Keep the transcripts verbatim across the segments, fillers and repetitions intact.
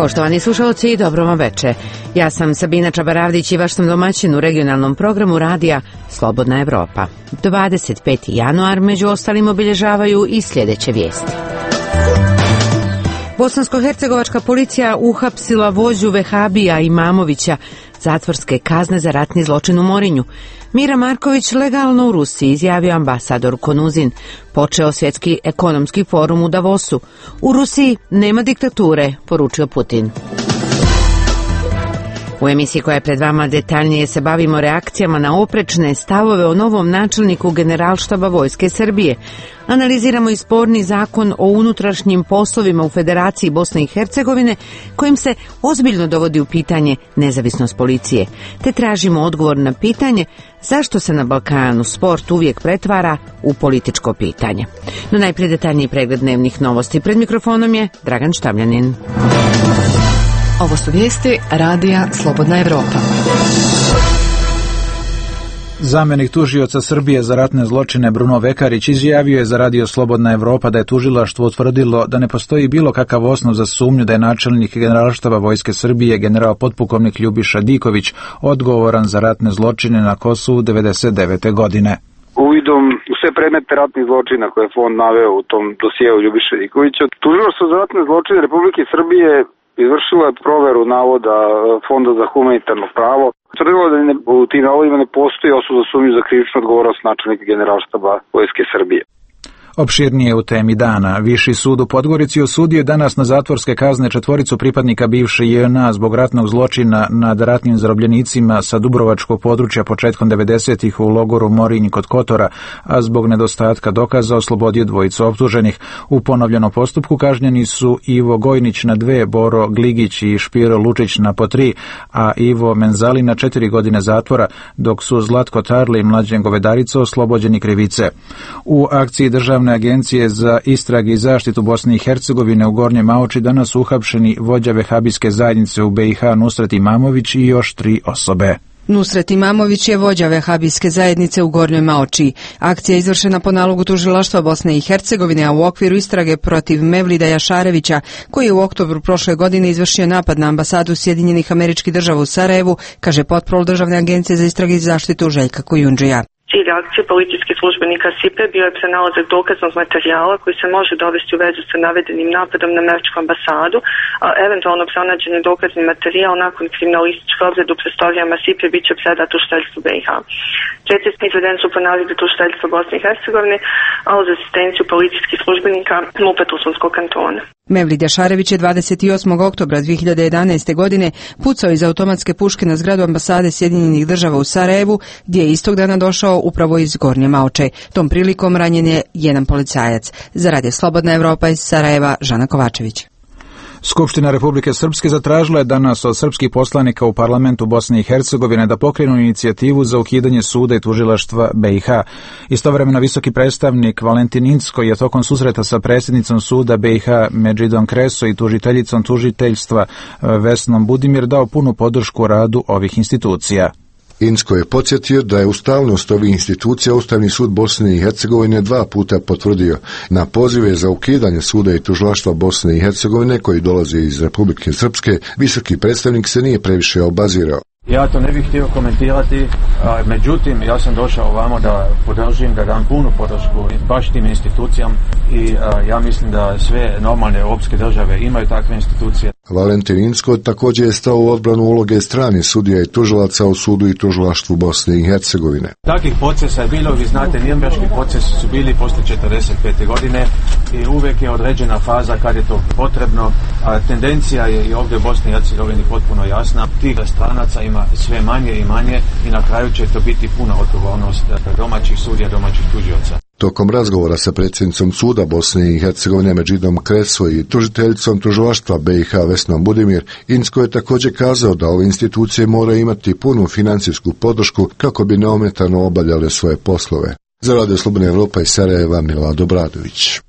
Poštovani slušalci, dobro vam veče. Ja sam Sabina Čabaravdić i vaš sam domaćin u regionalnom programu radija Slobodna Evropa. dvadeset peti januar među ostalim obilježavaju i sljedeće vijesti. Bosansko-hercegovačka policija uhapsila vođu Vehabija Imamovića, zatvorske kazne za ratni zločin u Morinju. Mira Marković legalno u Rusiji, izjavio ambasador Konuzin. Počeo svjetski ekonomski forum u Davosu. U Rusiji nema diktature, poručio Putin. U emisiji koja je pred vama detaljnije se bavimo reakcijama na oprečne stavove o novom načelniku Generalštaba Vojske Srbije. Analiziramo i sporni zakon o unutrašnjim poslovima u Federaciji Bosne i Hercegovine, kojim se ozbiljno dovodi u pitanje nezavisnost policije. Te tražimo odgovor na pitanje zašto se na Balkanu sport uvijek pretvara u političko pitanje. No najprije detaljniji pregled dnevnih novosti. Pred mikrofonom je Dragan Štamljanin. Ovo su vijesti radija Slobodna Evropa. Zamjenik tužioca Srbije za ratne zločine Bruno Vekarić izjavio je za radio Slobodna Evropa da je tužilaštvo utvrdilo da ne postoji bilo kakav osnov za sumnju da je načelnik Generalštaba Vojske Srbije general potpukovnik Ljubiša Diković odgovoran za ratne zločine na Kosovu devedeset devete godine. Uvidom u sve predmete ratnih zločina koje je fond naveo u tom dosijeu Ljubiša Dikovića, tužilaštvo za ratne zločine Republike Srbije izvršila je proveru navoda Fonda za humanitarno pravo. Tvrdilo da ne, u tim navodima ne postoji osnov za sumnju za krivičnu odgovornost načelnika Generalštaba Vojske Srbije. Opširnije u temi dana. Viši sud u Podgorici osudio je danas na zatvorske kazne četvoricu pripadnika bivše J N A zbog ratnog zločina nad ratnim zarobljenicima sa dubrovačkog područja početkom devedesetih u logoru Morinj kod Kotora, a zbog nedostatka dokaza oslobodio dvojicu optuženih. U ponovljenom postupku kažnjeni su Ivo Gojnić na dve, Boro Gligić i Špiro Lučić na po tri, a Ivo Menzali na četiri godine zatvora, dok su Zlatko Tarli i Mlađen Govedarica oslobođeni krivice. U akciji državne Agencije za istrage i zaštitu Bosne i Hercegovine u Gornjem Maoči danas uhapšeni vođa vehabijske zajednice u B i H Nusret Imamović i još tri osobe. Nusret Imamović je vođa vehabijske zajednice u Gornjoj Maoči. Akcija je izvršena po nalogu tužilaštva Bosne i Hercegovine, a u okviru istrage protiv Mevlida Jašarevića, koji je u oktobru prošle godine izvršio napad na ambasadu Sjedinjenih Američkih Država u Sarajevu, kaže potprol Državne agencije za istrage i zaštitu Željka Kujundžija. Cilj akcije policijskih službenika S I P E bio je pronalazak dokaznog materijala koji se može dovesti u vezu sa navedenim napadom na Američku ambasadu, a eventualno pronađeni dokazni materijal nakon kriminalističke obrade u prostorijama S I P E bit će predat tužiteljstvu B i H. Precizno izveden su po nalogu tužiteljstva Bosne i Hercegovine, a uz asistenciju policijskih službenika M U P-a Tuzlanskog kantona. Mevlid Jašarević je dvadeset osmog oktobra dvije hiljade jedanaeste. godine pucao iz automatske puške na zgradu ambasade Sjedinjenih Država u Sarajevu, gdje je istog dana došao upravo iz Gornje Maoče. Tom prilikom ranjen je jedan policajac. Za radio Slobodna Evropa iz Sarajeva, Žana Kovačević. Skupština Republike Srpske zatražila je danas od srpskih poslanika u parlamentu Bosne i Hercegovine da pokrenu inicijativu za ukidanje suda i tužilaštva B i H. Istovremeno visoki predstavnik Valentin Incko je tokom susreta sa predsjednicom suda B i H Medžidom Kreso i tužiteljicom tužiteljstva Vesnom Budimir dao punu podršku radu ovih institucija. Incko je podsjetio da je ustavnost ovih institucija Ustavni sud Bosne i Hercegovine dva puta potvrdio. Na pozive za ukidanje suda i tužilaštva Bosne i Hercegovine koji dolaze iz Republike Srpske, visoki predstavnik se nije previše obazirao. Ja to ne bih htio komentirati, a, međutim ja sam došao ovamo da podržim, da dam punu podršku baš tim institucijama i a, ja mislim da sve normalne europske države imaju takve institucije. Valentin Incko također je stao u odbranu uloge stranih sudija i tužilaca u sudu i tužilaštvu Bosne i Hercegovine. Takvih procesa je bilo, vi znate, Nirnberški procesi su bili poslije četrdeset pete. godine i uvijek je određena faza kad je to potrebno, a tendencija je i ovdje u Bosni i Hercegovini potpuno jasna. Tih stranaca ima sve manje i manje i na kraju će to biti puna odgovornost domaćih sudija, domaćih tužioca. Tokom razgovora sa predsjednicom suda Bosne i Hercegovine Medžidom Kreso i tužiteljicom tužilaštva B i H Vesnom Budimir, Incko je također kazao da ove institucije moraju imati punu financijsku podršku kako bi neometano obavljale svoje poslove. Za radio Slobodna Evropa iz Sarajeva, Milado Bradović.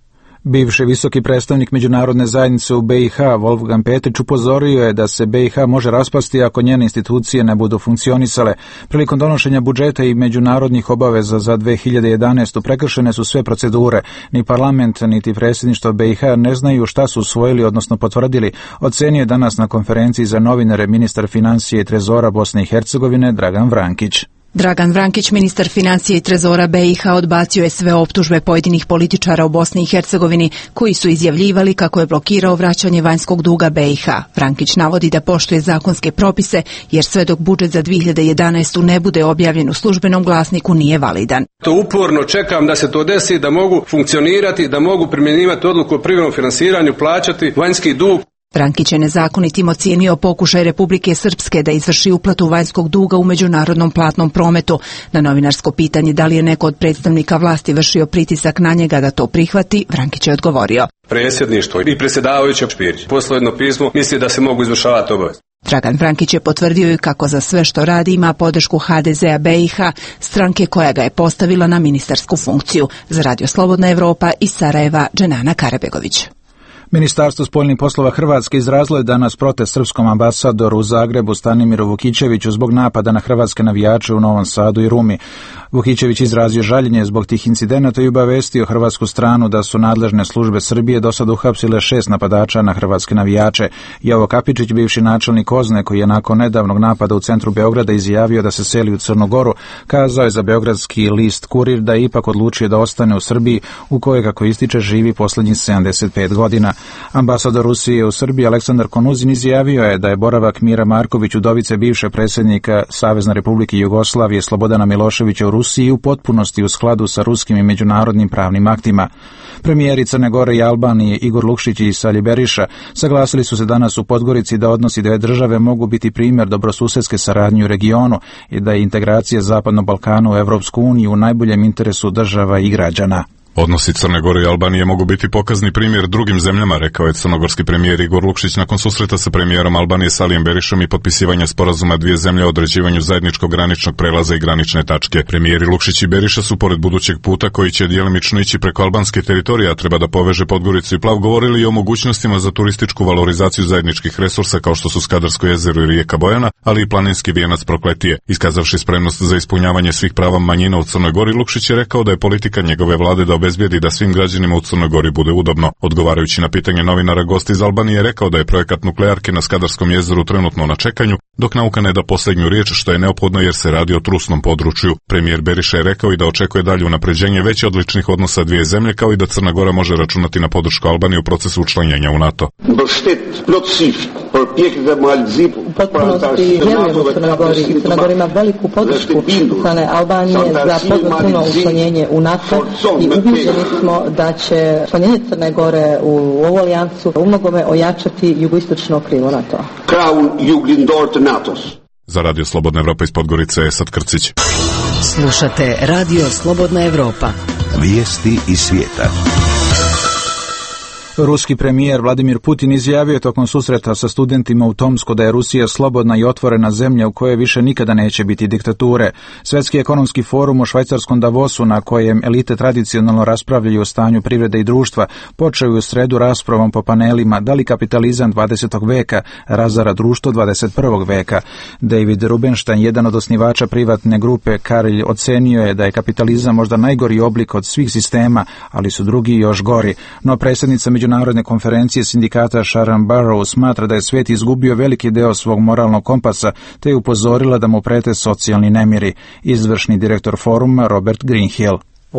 Bivši visoki predstavnik međunarodne zajednice u B i H, Wolfgang Petrić, upozorio je da se B i H može raspasti ako njene institucije ne budu funkcionisale. Prilikom donošenja budžeta i međunarodnih obaveza za dve hiljade jedanaestu prekršene su sve procedure. Ni parlament, niti predsjedništvo B i H ne znaju šta su usvojili, odnosno potvrdili, ocenio je danas na konferenciji za novinare ministar financije i trezora Bosne i Hercegovine Dragan Vrankić. Dragan Vrankić, ministar financije i trezora B i H, odbacio je sve optužbe pojedinih političara u Bosni i Hercegovini koji su izjavljivali kako je blokirao vraćanje vanjskog duga B i H. Vrankić navodi da poštuje zakonske propise jer sve dok budžet za dve hiljade jedanaestu ne bude objavljen u službenom glasniku nije validan. To uporno čekam da se to desi, da mogu funkcionirati, da mogu primjenjivati odluku o privremenom finansiranju, plaćati vanjski dug. Vrankić je nezakonitim ocijenio pokušaj Republike Srpske da izvrši uplatu vanjskog duga u međunarodnom platnom prometu. Na novinarsko pitanje da li je neko od predstavnika vlasti vršio pritisak na njega da to prihvati, Vrankić je odgovorio: predsjedništvo i predsjedavajući Špirić poslao jedno pismo, misli da se mogu izvršavati obaveze. Dragan Vrankić je potvrdio i kako za sve što radi ima podršku H D Z-a B i H, stranke koja ga je postavila na ministarsku funkciju. Za Radio Slobodna Evropa iz Sarajeva, Dženana Karabegović. Ministarstvo spoljnih poslova Hrvatske izrazilo je danas protest srpskom ambasadoru u Zagrebu Stanimiru Vukićeviću zbog napada na hrvatske navijače u Novom Sadu i Rumi. Vukićević izrazio žaljenje zbog tih incidenata i obavestio hrvatsku stranu da su nadležne službe Srbije do sad uhapsile šest napadača na hrvatske navijače. Jovo Kapičić, bivši načelnik Ozne, koji je nakon nedavnog napada u centru Beograda izjavio da se seli u Crnu Goru, kazao je za beogradski list Kurir da je ipak odlučio da ostane u Srbiji, u kojoj, kako ističe, živi posljednjih sedamdeset pet godina. Ambasador Rusije u Srbiji Aleksandar Konuzin izjavio je da je boravak Mira Marković, udovice bivše predsjednika Savezne Republike Jugoslavije Slobodana Miloševića u Rusiji u potpunosti u skladu sa ruskim i međunarodnim pravnim aktima. Premijeri Crne Gore i Albanije Igor Lukšić i Salji Beriša saglasili su se danas u Podgorici da odnosi dve države mogu biti primjer dobrosusedske saradnje u regionu i da je integracija Zapadnog Balkana u Evropsku uniju u najboljem interesu država i građana. Odnosi Crne Gore i Albanije mogu biti pokazni primjer drugim zemljama, rekao je crnogorski premijer Igor Lukšić nakon susreta sa premijerom Albanije Salijem Berišom i potpisivanja sporazuma dvije zemlje o određivanju zajedničkog graničnog prelaza i granične tačke. Premijeri Lukšić i Beriša su pored budućeg puta koji će djelimično ići preko albanske teritorije, a treba da poveže Podgoricu i Plav, govorili i o mogućnostima za turističku valorizaciju zajedničkih resursa kao što su Skadarsko jezero i rijeka Bojana, ali i planinski vijenac Prokletije. Iskazavši spremnost za ispunjavanje svih prava manjina u Crnoj Gori, Lukšić je rekao da je politika njegove vlade da obezbijedi da svim građanima u Crnoj Gori bude udobno. Odgovarajući na pitanje novinara, gost iz Albanije je rekao da je projekat nuklearke na Skadarskom jezeru trenutno na čekanju, dok nauka ne da posljednju riječ, što je neophodno jer se radi o trusnom području. Premijer Beriša je rekao i da očekuje dalje unapređenje već odličnih odnosa dvije zemlje, kao i da Crna Gora može računati na podršku Albanije u procesu učlanjenja u NATO. U potpunosti vjerujemo Crnoj Gori i Crna Gora ima veliku podršku strane Albanije za potpuno učlanjenje u NATO i ubijeđeni smo da će učlanjenje Crne Gore u ovu alijansu umnogome ojačati jugoistočno krilo NATO-a. Za Radio Slobodna Evropa iz Podgorice je Esad Krcić. Slušate Radio Slobodna Evropa. Vijesti iz svijeta. Ruski premijer Vladimir Putin izjavio tokom susreta sa studentima u Tomsku da je Rusija slobodna i otvorena zemlja u kojoj više nikada neće biti diktature. Svjetski ekonomski forum u švajcarskom Davosu, na kojem elite tradicionalno raspravljaju o stanju privrede i društva, počeo je u sredu raspravom po panelima da li kapitalizam dvadesetog veka razara društvo dvadeset prvog veka. David Rubenstein, jedan od osnivača privatne grupe Karilj, ocenio je da je kapitalizam možda najgori oblik od svih sistema, ali su drugi još gori. No predsjednica Međunarodne konferencije sindikata Sharon Barrow smatra da je svijet izgubio veliki deo svog moralnog kompasa, te je upozorila da mu prete socijalni nemiri. Izvršni direktor foruma Robert Greenhill.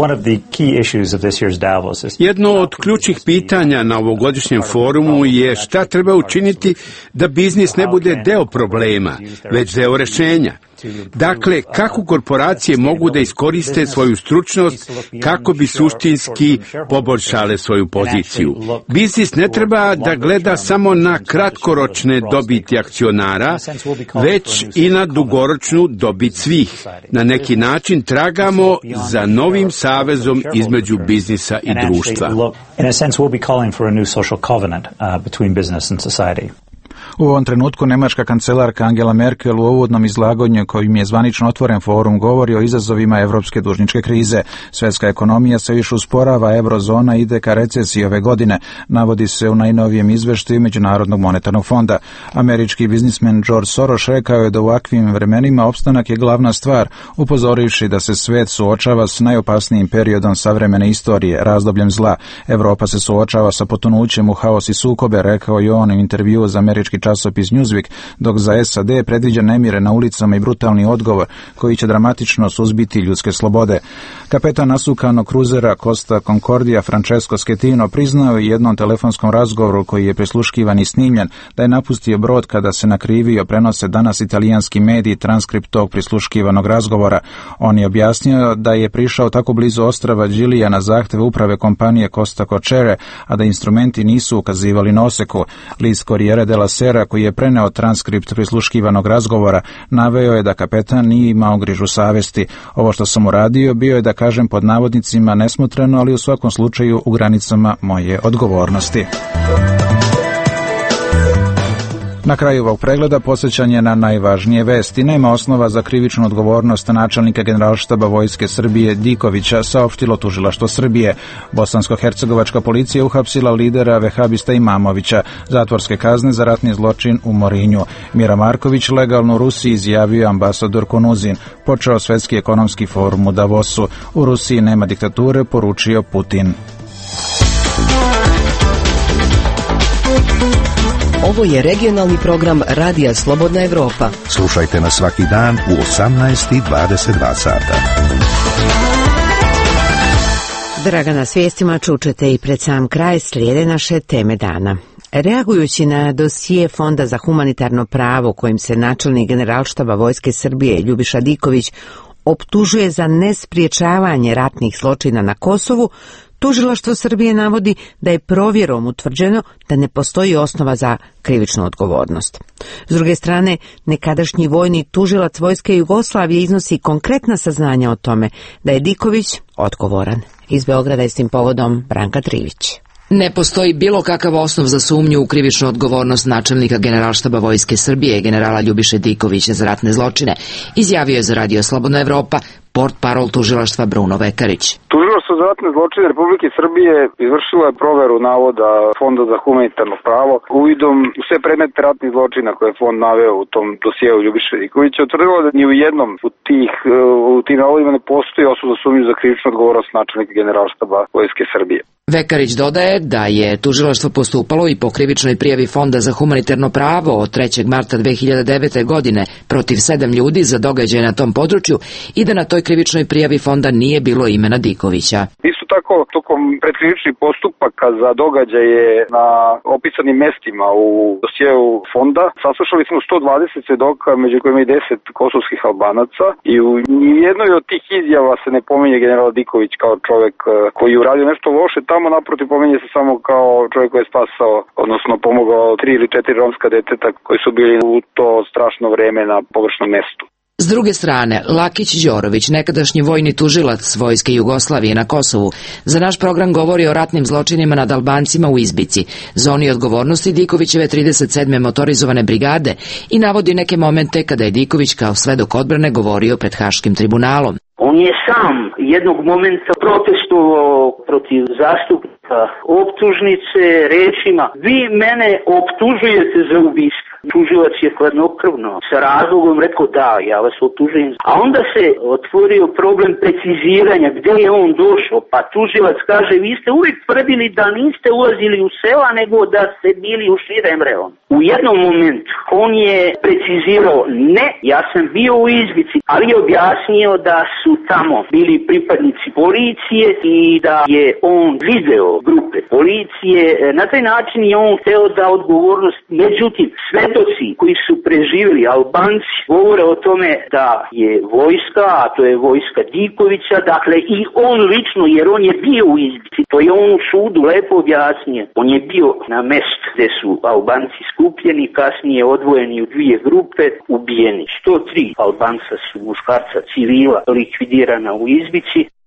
Jedno od ključnih pitanja na ovogodišnjem forumu je šta treba učiniti da biznis ne bude deo problema, već deo rješenja. Dakle, kako korporacije mogu da iskoriste svoju stručnost kako bi suštinski poboljšale svoju poziciju. Biznis ne treba da gleda samo na kratkoročne dobiti akcionara, već i na dugoročnu dobit svih. Na neki način tragamo za novim savezom između biznisa i društva. U ovom trenutku nemačka kancelarka Angela Merkel u uvodnom izlaganju kojim je zvanično otvoren forum govori o izazovima evropske dužničke krize. Svjetska ekonomija se više usporava, eurozona ide ka recesiji ove godine, navodi se u najnovijem izveštaju Međunarodnog monetarnog fonda. Američki biznismen George Soros rekao je da u ovakvim vremenima opstanak je glavna stvar, upozorivši da se svet suočava s najopasnijim periodom savremene istorije, razdobljem zla. Evropa se suočava sa potonućem u haos i sukobe, rekao je on u intervjuu za američki časopis Newsweek, dok za S A D predviđa nemire na ulicama i brutalni odgovor koji će dramatično suzbiti ljudske slobode. Kapetan nasukanog kruzera Costa Concordia Francesco Schettino priznao je jednom telefonskom razgovoru koji je prisluškivan i snimljen da je napustio brod kada se nakrivio, prenose danas italijanski mediji transkript tog prisluškivanog razgovora. On je objasnio da je prišao tako blizu ostrava Đilija na zahtev uprave kompanije Costa Crociere, a da instrumenti nisu ukazivali na oseku. List Corriere della Sera, koji je preneo transkript prisluškivanog razgovora, naveo je da kapetan nije imao grižu savesti. Ovo što sam uradio bio je, da kažem pod navodnicima, nesmotreno, ali u svakom slučaju u granicama moje odgovornosti. Na kraju ovog pregleda podsjećanje na najvažnije vesti. Nema osnova za krivičnu odgovornost načelnika Generalštaba Vojske Srbije Dikovića, saopštilo tužilaštvo Srbije. Bosansko-hercegovačka policija uhapsila lidera vehabista Imamovića, zatvorske kazne za ratni zločin u Morinju. Mira Marković legalno u Rusiji, izjavio ambasador Konuzin. Počeo Svetski ekonomski forum u Davosu. U Rusiji nema diktature, poručio Putin. Ovo je regionalni program Radija Slobodna Evropa. Slušajte nas svaki dan u osamnaest i dvadeset dva sata. Dragana, s vijestima čučete i pred sam kraj slijede naše teme dana. Reagujući na dosije Fonda za humanitarno pravo kojim se načelnik Generalštaba Vojske Srbije Ljubiša Diković optužuje za nespriječavanje ratnih zločina na Kosovu, tužilaštvo Srbije navodi da je provjerom utvrđeno da ne postoji osnova za krivičnu odgovornost. S druge strane, nekadašnji vojni tužilac Vojske Jugoslavije iznosi konkretna saznanja o tome da je Diković odgovoran. Iz Beograda je s tim povodom Branka Trivić. Ne postoji bilo kakav osnov za sumnju u krivičnu odgovornost načelnika Generalštaba Vojske Srbije, generala Ljubiše Dikovića za ratne zločine, izjavio je za Radio Slobodna Evropa portparol tužilaštva Bruno Vekarić. Tužilaštvo za ratne zločine Republike Srbije izvršilo je proveru navoda Fonda za humanitarno pravo uvidom u sve predmete ratnih zločina koje je fond naveo u tom dosijeu Ljubiše Dikovića. Utvrdilo da ni u jednom u tih u tim navodima ne postoji osnov za sumnju za krivičnu odgovornost načelnika Generalštaba Vojske Srbije. Vekarić dodaje da je tužilaštvo postupalo i po krivičnoj prijavi Fonda za humanitarno pravo od trećeg marta dve hiljade devete. godine protiv sedam ljudi za događaje na tom području i da na toj krivičnoj prijavi Fonda nije bilo imena Dikovića. Isto tako, tokom predkrivičnih postupaka za događaje na opisanim mestima u dosjeu Fonda saslušali smo sto dvadeset svedoka, među kojima i deset kosovskih Albanaca, i u nijednoj od tih izjava se ne pominje general Diković kao čovek koji je uradio nešto loše. Tamo naprotiv pominje se samo kao čovjek koji je spasao, odnosno pomogao tri ili četiri romska deteta koji su bili u to strašno vreme na pogrešnom mestu. S druge strane, Lakić Đorović, nekadašnji vojni tužilac Vojske Jugoslavije na Kosovu, za naš program govori o ratnim zločinima nad Albancima u Izbici, zoni odgovornosti Dikovićeve trideset sedme motorizovane brigade, i navodi neke momente kada je Diković kao svedok odbrane govorio pred Haškim tribunalom. On je sam jednog momenta protestovao protiv zastupnika optužnice rečima: vi mene optužujete za ubistvo. Tužilac je hladnokrvno sa razlogom rekao: da, ja vas optužujem. A onda se otvorio problem preciziranja gdje je on došao, pa tužilac kaže: vi ste uvijek tvrdili da niste ulazili u sela, nego da ste bili u širem reonu. U jednom momentu on je precizirao: ne, ja sam bio u Izbici, ali je objasnio da su tamo bili pripadnici policije i da je on video grupe policije. Na taj način je on hteo da odgovornost, međutim svetoci koji su preživjeli, Albanci, govore o tome da je vojska, a to je vojska Dikovića, dakle i on lično, jer on je bio u Izbici, to je on u sudu lepo objasnio. On je bio na mestu gdje su Albanci skupljeni, kasnije odvojeni u dvije grupe, ubijeni. sto tri Albanca su, muškarca, civila, likvidirana u Izbici.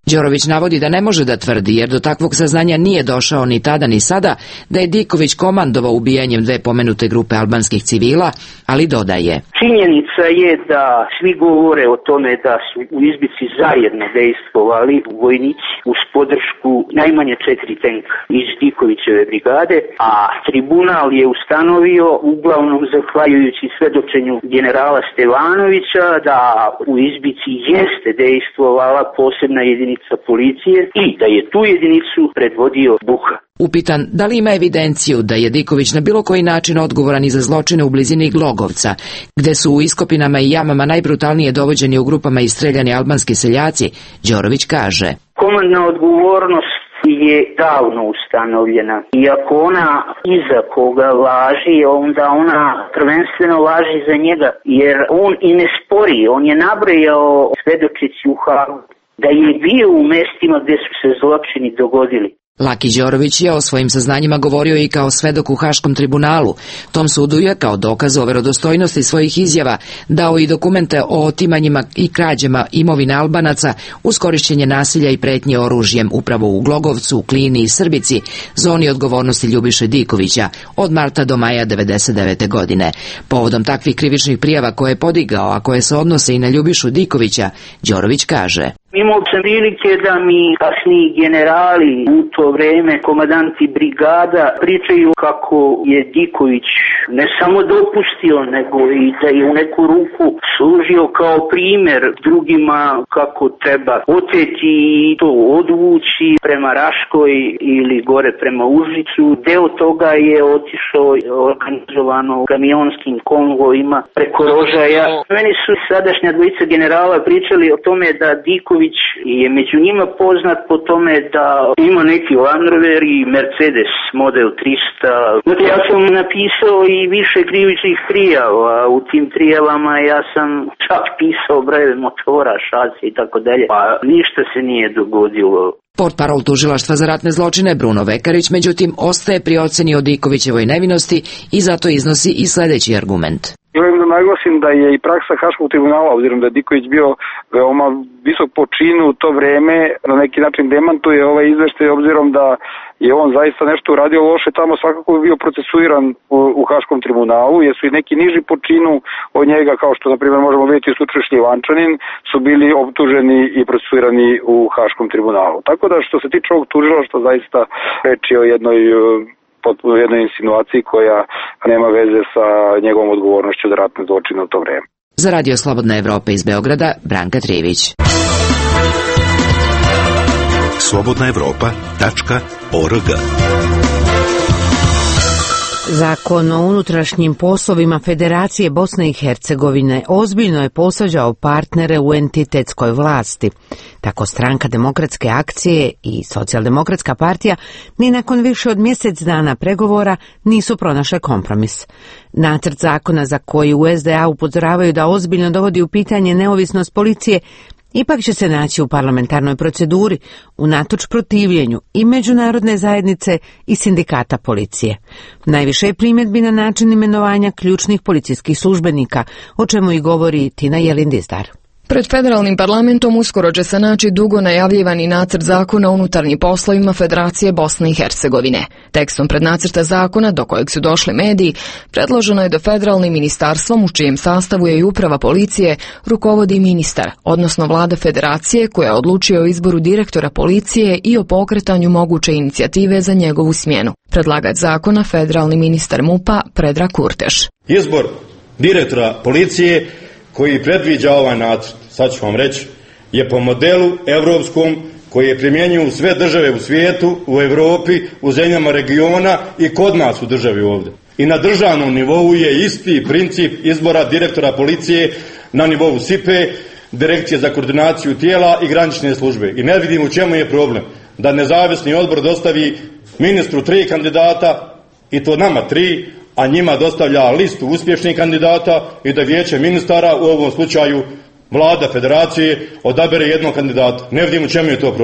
Đorović navodi da ne može da tvrdi, jer do takvog saznanja nije došao ni tada ni sada, da je Diković komandovao ubijanjem dve pomenute grupe albanskih civila, ali dodaje. Činjenica je da svi govore o tome da su u izbici zajedno dejstvovali vojnici uz podršku najmanje četiri tenka iz Dikovićeve brigade, a tribunal je ustanovio, uglavnom zahvaljujući svedočenju generala Stevanovića, da u izbici jeste dejstvovala posebna jedinica policije i da je tu jedinicu predvodio Buha. Upitan da li ima evidenciju da je Diković na bilo koji način odgovoran i za zločine u blizini Glogovca, gde su u iskopinama i jamama najbrutalnije dovođeni u grupama i streljani albanski seljaci, Đorović kaže. Komandna odgovornost je davno ustanovljena i ako ona iza koga važi, onda ona prvenstveno važi za njega, jer on i ne spori, on je nabrojao svedočici u Hagu da je bio u mestima gde su se zločini dogodili. Laki Đorović je o svojim saznanjima govorio i kao svedok u Haškom tribunalu. Tom sudu je, kao dokaz o verodostojnosti svojih izjava, dao i dokumente o otimanjima i krađama imovine Albanaca uz korišćenje nasilja i pretnje oružjem upravo u Glogovcu, Klini i Srbici, zoni odgovornosti Ljubiše Dikovića, od marta do maja devedeset devete. godine. Povodom takvih krivičnih prijava koje je podigao, a koje se odnose i na Ljubišu Dikovića, Đorović kaže. Imao sam prilike da mi kasniji generali u to vreme, komandanti brigada, pričaju kako je Diković ne samo dopustio, nego i da je u neku ruku služio kao primjer drugima kako treba oteti i to odvući prema Raškoj ili gore prema Užicu. Deo toga je otišao organizovano kamionskim konvojima preko Rožaja. Meni su sadašnja dvojica generala pričali o tome da Diković je među njima poznat po tome da ima neki Land Rover i Mercedes model trista. Znači, ja sam napisao i više krivičnih prijava. U tim prijavama ja sam čak pisao brojeve motora, šase i tako dalje. Pa ništa se nije dogodilo. Portparol tužilaštva za ratne zločine Bruno Vekarić, međutim, ostaje pri oceni o Dikovićevoj nevinosti i zato iznosi i sledeći argument. Želim da naglasim da je i praksa Haškog tribunala, obzirom da je Diković bio veoma visok po činu u to vreme, na neki način demantuje ovaj izveštaj, obzirom da je on zaista nešto uradio loše, tamo svakako je bio procesuiran u, u Haškom tribunalu, jer su i neki niži po činu od njega, kao što na primjer možemo vidjeti u slučaju Šljivančanin, su bili optuženi i procesuirani u Haškom tribunalu. Tako da što se tiče ovog tužilaštva, zaista reči o jednoj potpuno jednoj insinuaciji koja nema veze sa njegovom odgovornošću za ratne zločine u to vreme. Za Radio Slobodna Evropa iz Beograda, Branka Trivić. slobodna evropa tačka org. Zakon o unutrašnjim poslovima Federacije Bosne i Hercegovine ozbiljno je posađao partnere u entitetskoj vlasti. Tako Stranka demokratske akcije i Socijaldemokratska partija ni nakon više od mjesec dana pregovora nisu pronašle kompromis. Nacrt zakona za koji u es de a upozoravaju da ozbiljno dovodi u pitanje neovisnost policije ipak će se naći u parlamentarnoj proceduri, unatoč protivljenju i međunarodne zajednice i sindikata policije. Najviše je primjedbi na način imenovanja ključnih policijskih službenika, o čemu i govori Tina Jelindizdar. Pred federalnim parlamentom uskoro će se naći dugo najavljivani nacrt zakona o unutarnjim poslovima Federacije Bosne i Hercegovine. Tekstom prednacrta zakona, do kojeg su došli mediji, predloženo je da federalnim ministarstvom, u čijem sastavu je i uprava policije, rukovodi ministar, odnosno vlada Federacije, koja odlučuje o izboru direktora policije i o pokretanju moguće inicijative za njegovu smjenu. Predlagač zakona, federalni ministar MUP-a Predrag Kurteš. Izbor direktora policije koji predviđa ovaj nacrt, sad ću vam reći, je po modelu evropskom koji je primjenjuju sve države u svijetu, u Europi, u zemljama regiona i kod nas u državi ovdje. I na državnom nivou je isti princip izbora direktora policije na nivou S I P E, Direkcije za koordinaciju tijela i granične službe. I ne vidim u čemu je problem da nezavisni odbor dostavi ministru tri kandidata, i to nama tri, a njima dostavlja listu uspješnih kandidata i da vijeće ministara, u ovom slučaju vlada Federacije, odabere jednog kandidata. Ne vidim u čemu je to problem.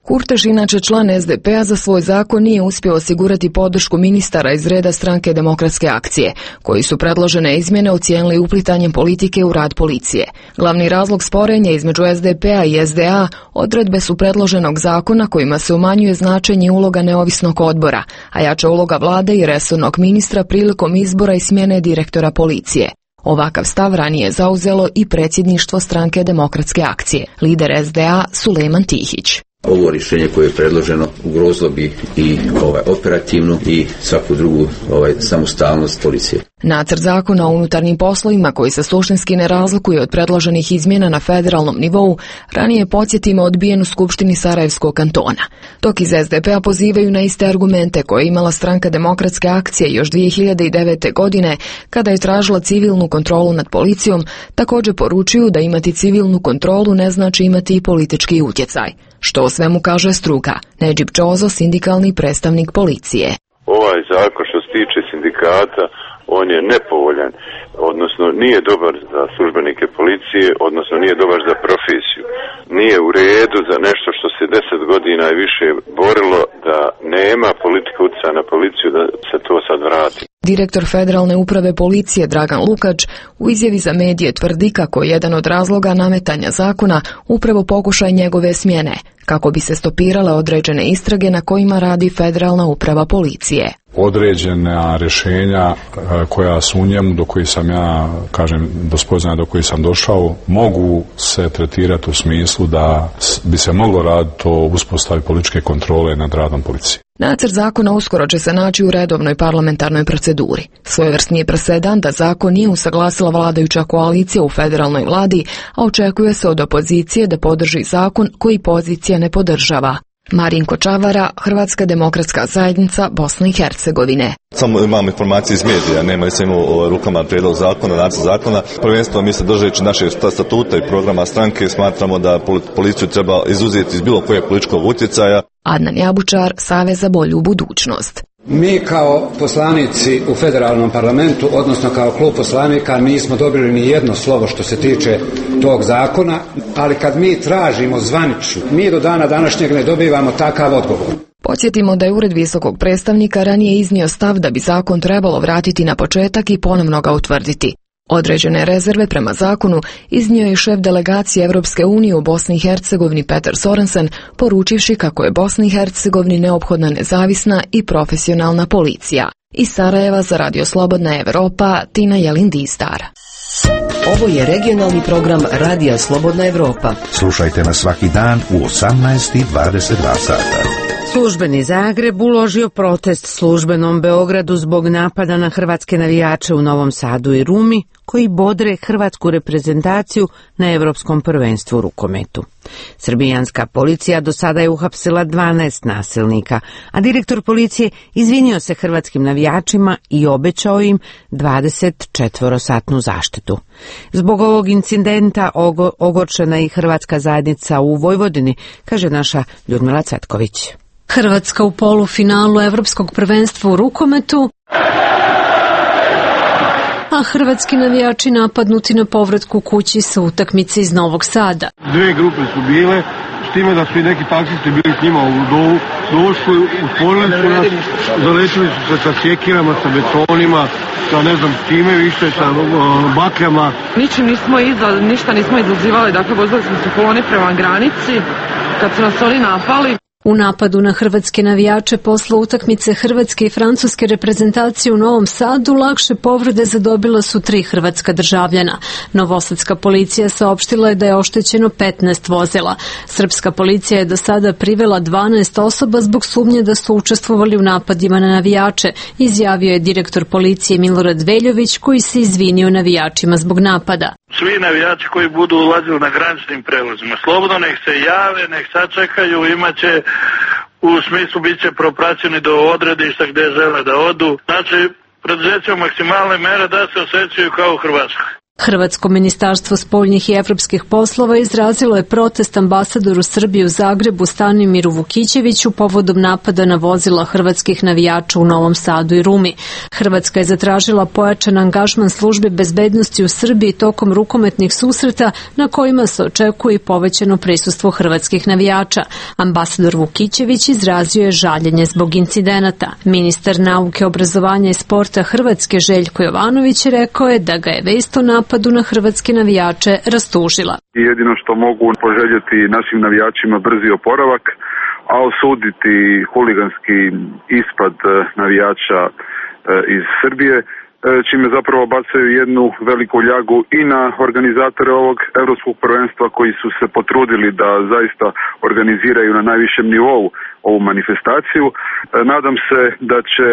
Kurteš, inače član es de pe a, za svoj zakon nije uspio osigurati podršku ministara iz reda stranke Demokratske akcije, koji su predložene izmjene ocijenili uplitanjem politike u rad policije. Glavni razlog sporenja između es de pe a i es de a odredbe su predloženog zakona kojima se umanjuje značenje uloga neovisnog odbora, a jača uloga vlade i resornog ministra prilikom izbora i smjene direktora policije. Ovakav stav ranije zauzelo i predsjedništvo stranke Demokratske akcije, lider es de a Sulejman Tihić. Ovo rješenje koje je predloženo ugrozilo bi i ovaj, operativnu i svaku drugu ovaj, samostalnost policije. Nacrt zakona o unutarnjim poslovima, koji se suštinski ne razlikuje od predloženih izmjena na federalnom nivou, ranije podsjetimo odbijen u Skupštini Sarajevskog kantona. Dok iz es de pe a pozivaju na iste argumente koje je imala stranka Demokratske akcije još dvije hiljade devete. godine, kada je tražila civilnu kontrolu nad policijom, također poručuju da imati civilnu kontrolu ne znači imati i politički utjecaj. Što o svemu kaže struka. Nedžib Čozo, sindikalni predstavnik policije. Ovaj zakon što se tiče sindikata, on je nepovoljan, odnosno nije dobar za službenike policije, odnosno nije dobar za profesiju. Nije u redu za nešto što se deset godina i više borilo da nema politika utjecaja na policiju, da se to sad vrati. Direktor Federalne uprave policije Dragan Lukač u izjavi za medije tvrdi kako je jedan od razloga nametanja zakona upravo pokušaj njegove smjene, kako bi se stopirale određene istrage na kojima radi Federalna uprava policije. Određena rješenja koja su u njemu, do kojih sam ja, kažem, do spoznaja do kojih sam došao, mogu se tretirati u smislu da bi se moglo raditi o uspostavi političke kontrole nad radom policije. Nacrt zakona uskoro će se naći u redovnoj parlamentarnoj proceduri. Svojevrsni je presedan da zakon nije usaglasila vladajuća koalicija u federalnoj vladi, a očekuje se od opozicije da podrži zakon koji pozicija ne podržava. Marinko Čavara, Hrvatska demokratska zajednica Bosne i Hercegovine. Samo imamo informacije iz medija, nema se imamo rukama prijedlog zakona, nacrt zakona. Prvenstveno mi se držeći našeg statuta i programa stranke smatramo da policiju treba izuzeti iz bilo kojeg političkog utjecaja. Adnan Jabučar, Savez za bolju budućnost. Mi kao poslanici u federalnom parlamentu, odnosno kao klub poslanika, nismo dobili ni jedno slovo što se tiče tog zakona, ali kad mi tražimo zvanično, mi do dana današnjeg ne dobivamo takav odgovor. Podsjetimo da je Ured visokog predstavnika ranije iznio stav da bi zakon trebalo vratiti na početak i ponovno ga utvrditi. Određene rezerve prema zakonu iznio je šef delegacije Europske unije u Bosni i Hercegovini Peter Sorensen, poručivši kako je Bosni i Hercegovini neophodna nezavisna i profesionalna policija. Iz Sarajeva za Radio Slobodna Evropa, Tina Jelin-Distar. Ovo je regionalni program Radija Slobodna Evropa. Slušajte nas svaki dan u osamnaest i dvadeset dva sata. Službeni Zagreb uložio protest službenom Beogradu zbog napada na hrvatske navijače u Novom Sadu i Rumi, koji bodre hrvatsku reprezentaciju na Evropskom prvenstvu u rukometu. Srbijanska policija do sada je uhapsila dvanaest nasilnika, a direktor policije izvinio se hrvatskim navijačima i obećao im dvadesetčetvorosatnu zaštitu. Zbog ovog incidenta ogorčena i hrvatska zajednica u Vojvodini, kaže naša Ljudmila Cvetković. Hrvatska u polufinalu Evropskog prvenstva u rukometu, a hrvatski navijači napadnuti na povratku kući sa utakmice iz Novog Sada. Dve grupe su bile, s time da su i neki taksisti bili s njima u dovu, došli, usporili su nas, zaletili su se sa sjekirama, sa betonima, sa ne znam time više, sa uh, bakljama. Ničim nismo iza, ništa nismo izazivali, dakle vozili smo se kolone prema granici, kad su nas oni napali. U napadu na hrvatske navijače posle utakmice hrvatske i francuske reprezentacije u Novom Sadu lakše povrede zadobila su tri hrvatska državljana. Novosadska policija saopštila je da je oštećeno petnaest vozila. Srpska policija je do sada privela dvanaest osoba zbog sumnje da su učestvovali u napadima na navijače, izjavio je direktor policije Milorad Veljović, koji se izvinio navijačima zbog napada. Svi navijači koji budu ulazili na graničnim prelazima, slobodno nek se jave, nek sačekaju, imaće u smislu bit će propraćeni do odredišta gdje žele da odu. Znači, preduzet ćemo maksimalne mere da se osjećaju kao u Hrvatskoj. Hrvatsko ministarstvo spoljnih i evropskih poslova izrazilo je protest ambasadoru Srbije u Zagrebu Stanimiru Vukićeviću povodom napada na vozila hrvatskih navijača u Novom Sadu i Rumi. Hrvatska je zatražila pojačan angažman službe bezbednosti u Srbiji tokom rukometnih susreta na kojima se očekuje povećano prisustvo hrvatskih navijača. Ambasador Vukićević izrazio je žaljenje zbog incidenata. Ministar nauke, obrazovanja i sporta Hrvatske Željko Jovanović rekao je da ga je vest o napadu na hrvatske navijače rastužila. Jedino što mogu poželjeti našim navijačima brzi oporavak, a osuditi huliganski ispad navijača iz Srbije, čime zapravo bacaju jednu veliku ljagu i na organizatore ovog europskog prvenstva koji su se potrudili da zaista organiziraju na najvišem nivou ovu manifestaciju. Nadam se da će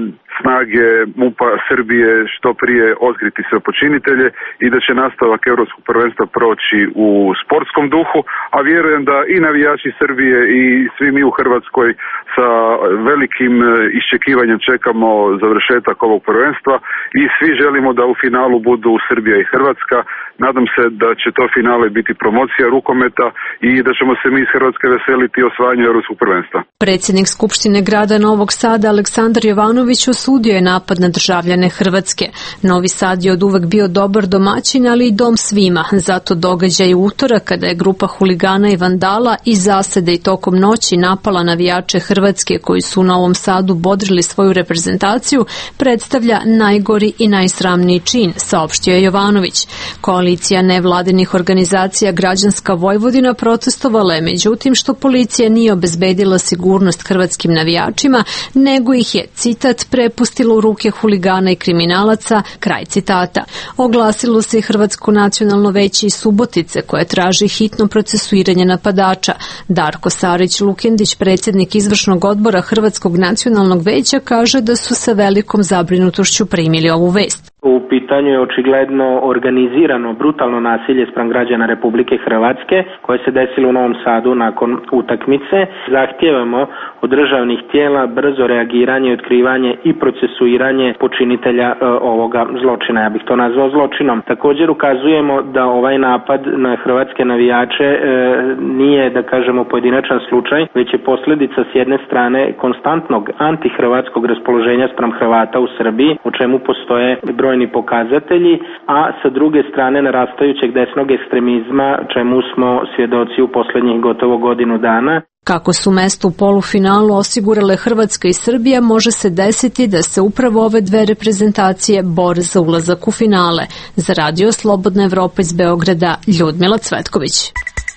snage MUP-a Srbije što prije otkriti sve počinitelje i da će nastavak europskog prvenstva proći u sportskom duhu, a vjerujem da i navijači Srbije i svi mi u Hrvatskoj sa velikim iščekivanjem čekamo završetak ovog prvenstva i svi želimo da u finalu budu Srbija i Hrvatska. Nadam se da će to finale biti promocija rukometa i da ćemo se mi iz Hrvatske veseliti osvajanju europskog prvenstva. Predsjednik Skupštine grada Novog Sada Aleksandar Jovanović osudio je napad na državljane Hrvatske. Novi Sad je od uvek bio dobar domaćin, ali i dom svima. Zato događaj u utorak kada je grupa huligana i vandala iz zasede i tokom noći napala navijače Hrvatske koji su u Novom Sadu bodrili svoju reprezentaciju predstavlja najgori i najsramniji čin, saopštio je Jovanović. Koalicija nevladinih organizacija Građanska Vojvodina protestovala je, međutim što policija nije obezbedila sigurnost hrvatskim navijačima, nego ih je, citat, prepustila u ruke huligana i kriminalaca, kraj citata. Oglasilo se i Hrvatsko nacionalno veće iz Subotice koje traži hitno procesuiranje napadača. Darko Sarić-Lukendić, predsjednik izvršnog odbora Hrvatskog nacionalnog veća, kaže da su sa velikom zabrinutošću primili ovu vest. U pitanju je očigledno organizirano brutalno nasilje spram građana Republike Hrvatske koje se desilo u Novom Sadu nakon utakmice. Zahtijevamo od državnih tijela brzo reagiranje, otkrivanje i procesuiranje počinitelja e, ovoga zločina. Ja bih to nazvao zločinom. Također ukazujemo da ovaj napad na hrvatske navijače e, nije, da kažemo, pojedinačan slučaj, već je posljedica s jedne strane konstantnog antihrvatskog raspoloženja spram Hrvata u Srbiji, o čemu postoje brojni pokazatelji, a sa druge strane narastajućeg desnog ekstremizma, čemu smo svjedoci u posljednjih gotovo godinu dana. Kako su mesto u polufinalu osigurale Hrvatska i Srbija, može se desiti da se upravo ove dve reprezentacije bore za ulazak u finale. Za Radio Slobodna Evropa iz Beograda, Ljudmila Cvetković.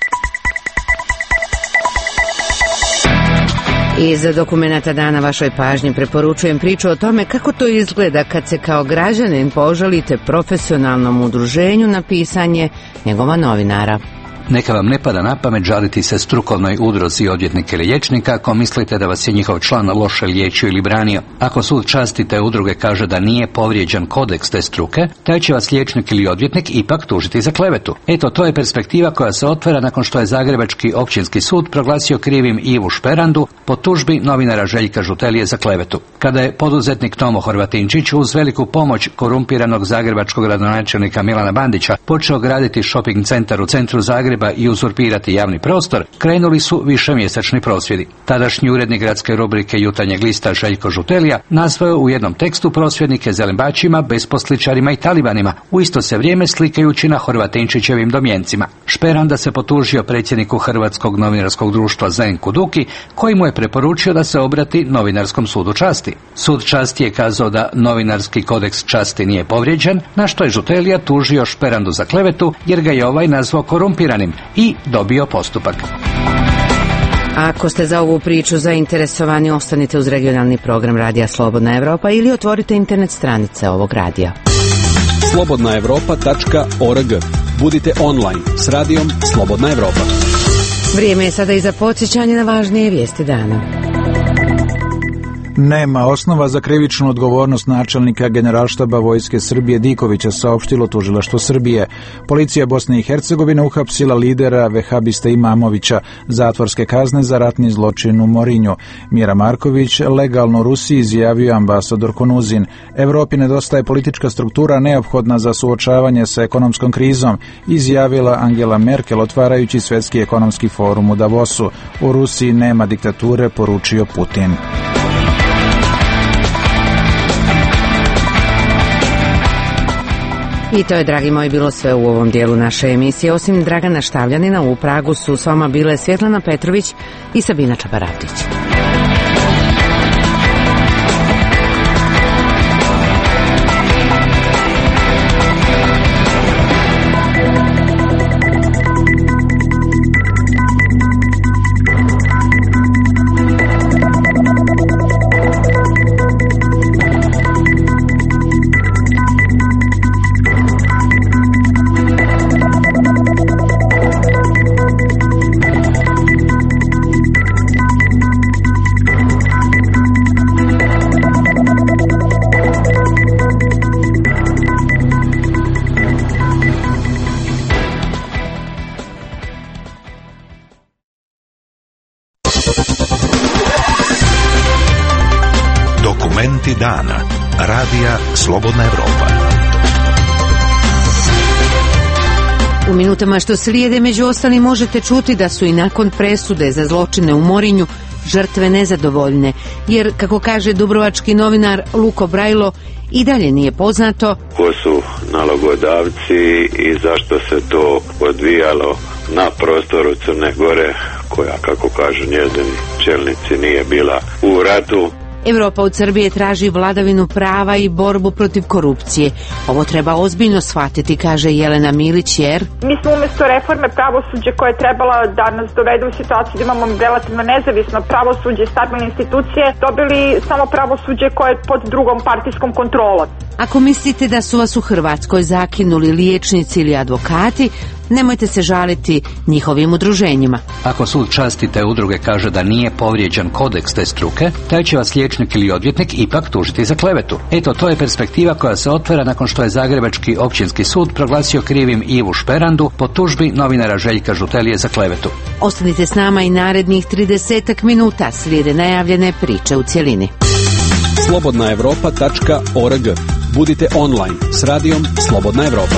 Iz dokumenta dana vašoj pažnji preporučujem priču o tome kako to izgleda kad se kao građanin požalite profesionalnom udruženju na pisanje njegova novinara. Neka vam ne pada na pamet žaliti se strukovnoj udruzi odvjetnika ili liječnika ako mislite da vas je njihov član loše liječio ili branio. Ako sud časti te udruge kaže da nije povrijeđen kodeks te struke, taj će vas liječnik ili odvjetnik ipak tužiti za klevetu. Eto, to je perspektiva koja se otvara nakon što je Zagrebački općinski sud proglasio krivim Ivu Šperandu po tužbi novinara Željka Žutelije za klevetu. Kada je poduzetnik Tomo Horvatinčić uz veliku pomoć korumpiranog zagrebačkog gradonačelnika Milana Bandića počeo graditi shopping centar u centru Zagreba i uzurpirati javni prostor, krenuli su višemjesečni prosvjedi. Tadašnji urednik gradske rubrike Jutarnjeg lista Željko Žutelija nazvao u jednom tekstu prosvjednike zelembačima, besposličarima i talibanima, u isto se vrijeme slikajući na Horvatinčićevim domjencima. Šperanda se potužio predsjedniku Hrvatskog novinarskog društva Zdenku Duki, koji mu je preporučio da se obrati Novinarskom sudu časti. Sud časti je kazao da novinarski kodeks časti nije povrijeđen, na što je Žutelija tužio Šperandu za klevetu jer ga je ovaj nazvao korumpiranim i dobio postupak. Ako ste za ovu priču zainteresovani, ostanite uz regionalni program Radija Slobodna Evropa ili otvorite internet stranice ovog radija. slobodna evropa tačka org. Budite online s radijom Slobodna Evropa. Vrijeme je sada i za podsjećanje na važnije vijesti dana. Nema osnova za krivičnu odgovornost načelnika Generalštaba Vojske Srbije Dikovića, saopštilo tužilaštvo Srbije. Policija Bosne i Hercegovine uhapsila lidera vehabista Imamovića, zatvorske kazne za ratni zločin u Morinju. Mira Marković legalno Rusiji, izjavio ambasador Konuzin. Evropi nedostaje politička struktura neophodna za suočavanje sa ekonomskom krizom, izjavila Angela Merkel otvarajući Svetski ekonomski forum u Davosu. U Rusiji nema diktature, poručio Putin. I to je, dragi moji, bilo sve u ovom dijelu naše emisije. Osim Dragana Štavljanina, u Pragu su s vama bile Svjetlana Petrović i Sabina Čabaratić. Dokumenti dana. Radija Slobodna Evropa. U minutama što slijede, među ostalim, možete čuti da su i nakon presude za zločine u Morinju žrtve nezadovoljne, jer, kako kaže dubrovački novinar Luko Brajlo, i dalje nije poznato ko su nalogodavci i zašto se to odvijalo na prostoru Crne Gore, koja, kako kažu njezini čelnici, nije bila u ratu. Evropa od Srbije traži vladavinu prava i borbu protiv korupcije. Ovo treba ozbiljno shvatiti, kaže Jelena Milić, jer mi smo umjesto reforme pravosuđe koje je trebala da nas dovede u situaciju da imamo relativno nezavisno pravosuđe, stabilne institucije, dobili samo pravosuđe koje je pod drugom partijskom kontrolom. Ako mislite da su vas u Hrvatskoj zakinuli liječnici ili advokati, nemojte se žaliti njihovim udruženjima. Ako sud časti te udruge kaže da nije povrijeđen kodeks te struke, taj će vas liječnik ili odvjetnik ipak tužiti za klevetu. Eto, to je perspektiva koja se otvara nakon što je Zagrebački općinski sud proglasio krivim Ivu Šperandu po tužbi novinara Željka Žutelije za klevetu. Ostanite s nama i narednih tridesetak minuta, slijede najavljene priče u cjelini. slobodna evropa tačka org. Budite online s radijom Slobodna Evropa.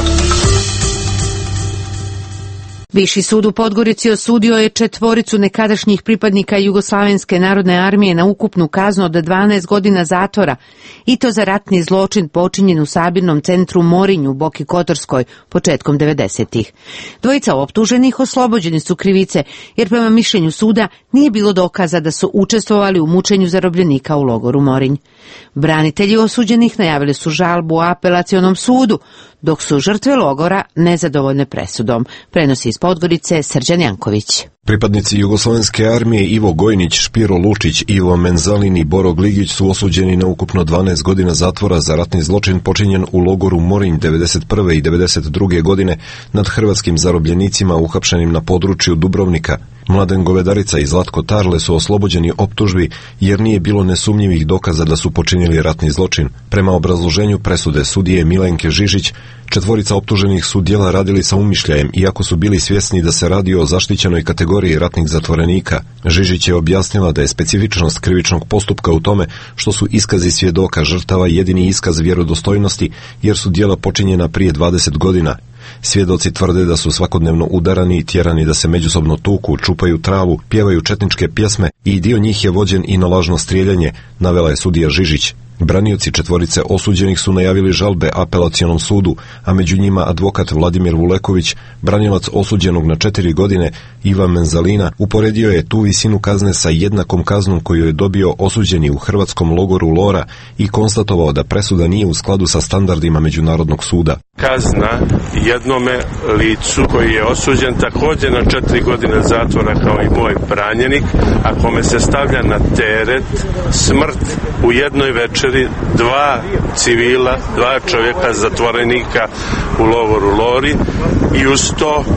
Viši sud u Podgorici osudio je četvoricu nekadašnjih pripadnika Jugoslavenske narodne armije na ukupnu kaznu od dvanaest godina zatvora, i to za ratni zločin počinjen u sabirnom centru Morinju u Boki Kotorskoj početkom devedesetih. Dvojica optuženih oslobođeni su krivice, jer prema mišljenju suda nije bilo dokaza da su učestvovali u mučenju zarobljenika u logoru Morinj. Branitelji osuđenih najavili su žalbu u apelacionom sudu, dok su žrtve logora nezadovoljne presudom, prenosi iz Podgorice Srđan Janković. Pripadnici Jugoslovenske armije Ivo Gojnić, Špiro Lučić, Ivo Menzalin i Boro Gligić su osuđeni na ukupno dvanaest godina zatvora za ratni zločin počinjen u logoru Morinj devedeset prve i devedeset druge godine nad hrvatskim zarobljenicima uhapšenim na području Dubrovnika. Mladen Govedarica i Zlatko Tarle su oslobođeni optužbi jer nije bilo nesumnjivih dokaza da su počinili ratni zločin. Prema obrazloženju presude sudije Milenke Žižić, četvorica optuženih su djela radili sa umišljajem, iako su bili svjesni da se radi o zaštićenoj kategoriji ratnih zatvorenika. Žižić je objasnila da je specifičnost krivičnog postupka u tome što su iskazi svjedoka žrtava jedini iskaz vjerodostojnosti, jer su djela počinjena prije dvadeset godina. Svjedoci tvrde da su svakodnevno udarani i tjerani da se međusobno tuku, čupaju travu, pjevaju četničke pjesme i dio njih je vođen i na lažno strijeljanje, navela je sudija Žižić. Branioci četvorice osuđenih su najavili žalbe apelacionom sudu, a među njima advokat Vladimir Vuleković, branilac osuđenog na četiri godine Iva Menzalina, uporedio je tu visinu kazne sa jednakom kaznom koju je dobio osuđeni u hrvatskom logoru Lora i konstatovao da presuda nije u skladu sa standardima Međunarodnog suda. Kazna jednome licu koji je osuđen također na četiri godine zatvora kao i moj branjenik, a kome se stavlja na teret smrt u jednoj večeri dva civila, dva čovjeka zatvorenika u logoru Lori, i uz to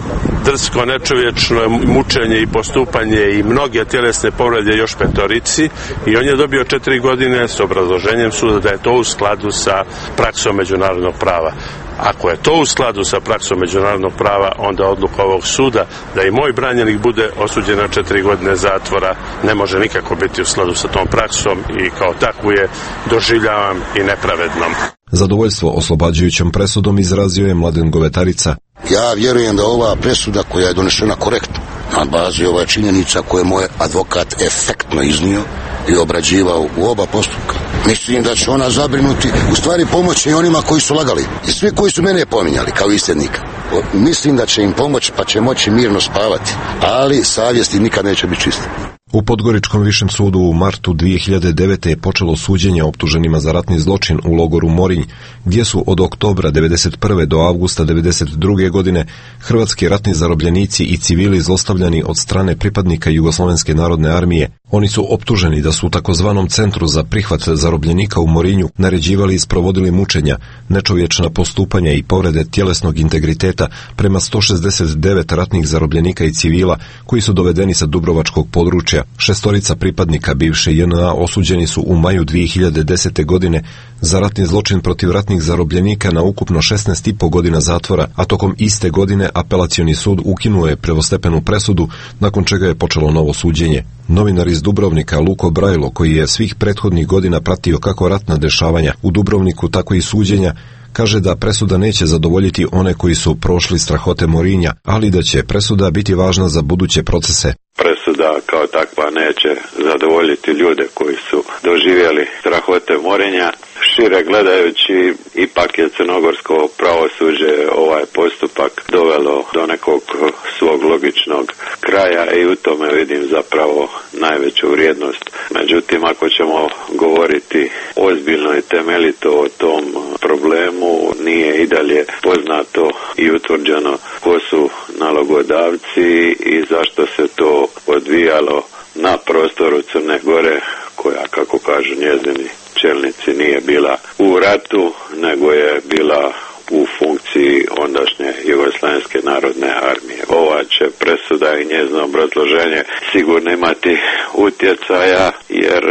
drsko, nečovječno mučenje i postupanje i mnoge tjelesne povrede još petorici i on je dobio četiri godine s obrazloženjem suda da je to u skladu sa praksom međunarodnog prava. Ako je to u skladu sa praksom međunarodnog prava, onda odluka ovog suda da i moj branjenik bude osuđen na četiri godine zatvora ne može nikako biti u skladu sa tom praksom i kao takvu je doživljavam i nepravednom. Zadovoljstvo oslobađajućom presudom izrazio je Mladen Govetarica. Ja vjerujem da ova presuda koja je donešena korektno na bazi ova činjenica koje je moj advokat efektno iznio i obrađivao u oba postupka. Mislim da će ona zabrinuti, u stvari pomoći i onima koji su lagali i svi koji su mene pominjali kao isljednika. Mislim da će im pomoći pa će moći mirno spavati, ali savjesti nikad neće biti čiste. U Podgoričkom višem sudu u martu dvije hiljade devete. je počelo suđenje optuženima za ratni zločin u logoru Morinj, gdje su od oktobra devedeset prve do avgusta devedeset druge. godine hrvatski ratni zarobljenici i civili zlostavljani od strane pripadnika Jugoslovenske narodne armije. Oni su optuženi da su u takozvanom centru za prihvat zarobljenika u Morinju naređivali i sprovodili mučenja, nečovječna postupanja i povrede tjelesnog integriteta prema sto šezdeset devet ratnih zarobljenika i civila koji su dovedeni sa dubrovačkog područja. Šestorica pripadnika bivše J N A osuđeni su u maju dvije hiljade desete. godine za ratni zločin protiv ratnih zarobljenika na ukupno šesnaest i po godina zatvora, a tokom iste godine apelacioni sud ukinuo je prvostepenu presudu, nakon čega je počelo novo suđenje. Novinar iz Dubrovnika Luko Brajlo, koji je svih prethodnih godina pratio kako ratna dešavanja u Dubrovniku, tako i suđenja, kaže da presuda neće zadovoljiti one koji su prošli strahote Morinja, ali da će presuda biti važna za buduće procese. Presuda kao takva neće zadovoljiti ljude koji su doživjeli strahote Morinja. Šire gledajući, ipak je crnogorsko pravosuđe ovaj postupak dovelo do nekog svog logičnog kraja i u tome vidim zapravo najveću vrijednost. Međutim, ako ćemo govoriti ozbiljno i temeljito o tom problemu, nije i dalje poznato i utvrđeno ko su nalogodavci i zašto se to odvijalo na prostoru Crne Gore, koja, kako kažu njezini čelnici, nije bila u ratu, nego je bila u funkciji ondašnje Jugoslavenske narodne armije. Ova će presuda i njezino obrazloženje sigurno imati utjecaja, jer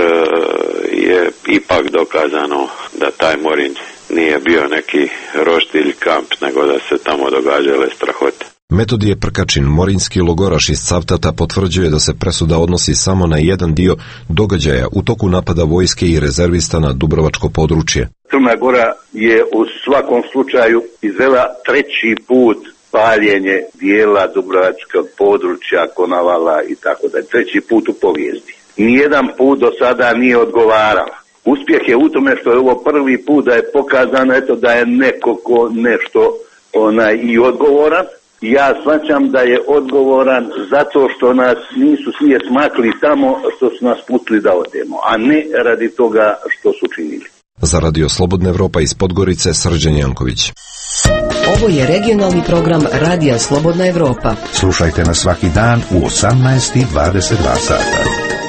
je ipak dokazano da taj Morinj nije bio neki roštilj kamp, nego da se tamo događale strahote. Metodije Prkačin, morinjski logoraš iz Cavtata, potvrđuje da se presuda odnosi samo na jedan dio događaja u toku napada vojske i rezervista na dubrovačko područje. Crna Gora je u svakom slučaju izvela treći put paljenje dijela dubrovačkog područja, Konavala i tako dalje. Treći put u povijesti. Nijedan put do sada nije odgovarala. Uspjeh je u tome što je ovo prvi put da je pokazano eto da je neko ko nešto onaj i odgovoran. Ja shvaćam da je odgovoran zato što nas nisu smije smakli tamo što su nas putili da odemo, a ne radi toga što su činili. Za Radio Slobodna Evropa iz Podgorice, Srđan Janković. Ovo je regionalni program Radija Slobodna Evropa. Slušajte nas svaki dan u osamnaest i dvadeset dva sata.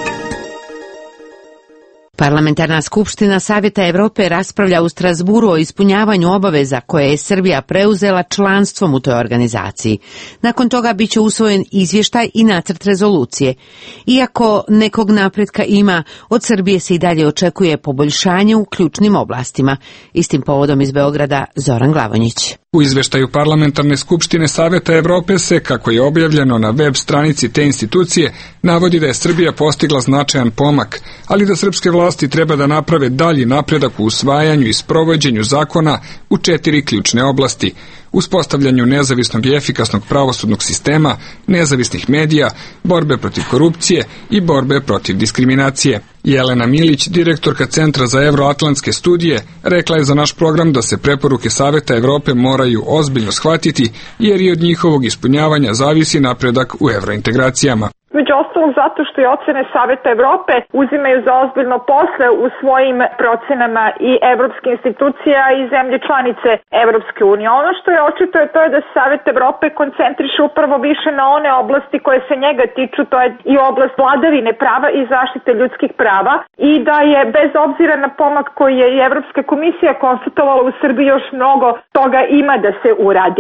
Parlamentarna skupština Savjeta Evrope raspravlja u Strasburu o ispunjavanju obaveza koje je Srbija preuzela članstvom u toj organizaciji. Nakon toga biće usvojen izvještaj i nacrt rezolucije. Iako nekog napretka ima, od Srbije se i dalje očekuje poboljšanje u ključnim oblastima. Istim povodom iz Beograda Zoran Glavonjić. U izveštaju Parlamentarne skupštine Savjeta Evrope se, kako je objavljeno na web stranici te institucije, navodi da je Srbija postigla značajan pomak, ali da srpske vlasti treba da naprave dalji napredak u usvajanju i sprovođenju zakona u četiri ključne oblasti: uspostavljanju nezavisnog i efikasnog pravosudnog sistema, nezavisnih medija, borbe protiv korupcije i borbe protiv diskriminacije. Jelena Milić, direktorka Centra za evroatlantske studije, rekla je za naš program da se preporuke Saveta Evrope moraju ozbiljno shvatiti, jer i od njihovog ispunjavanja zavisi napredak u evrointegracijama. Među ostalog zato što je ocene Saveta Evrope uzimaju za ozbiljno posle u svojim procenama i evropske institucije i zemlje članice Evropske unije. Ono što je očito je to je da se Savet Evrope koncentriše upravo više na one oblasti koje se njega tiču, to je i oblast vladavine prava i zaštite ljudskih prava, i da je bez obzira na pomak koji je i Evropska komisija konstatovala u Srbiji još mnogo toga ima da se uradi.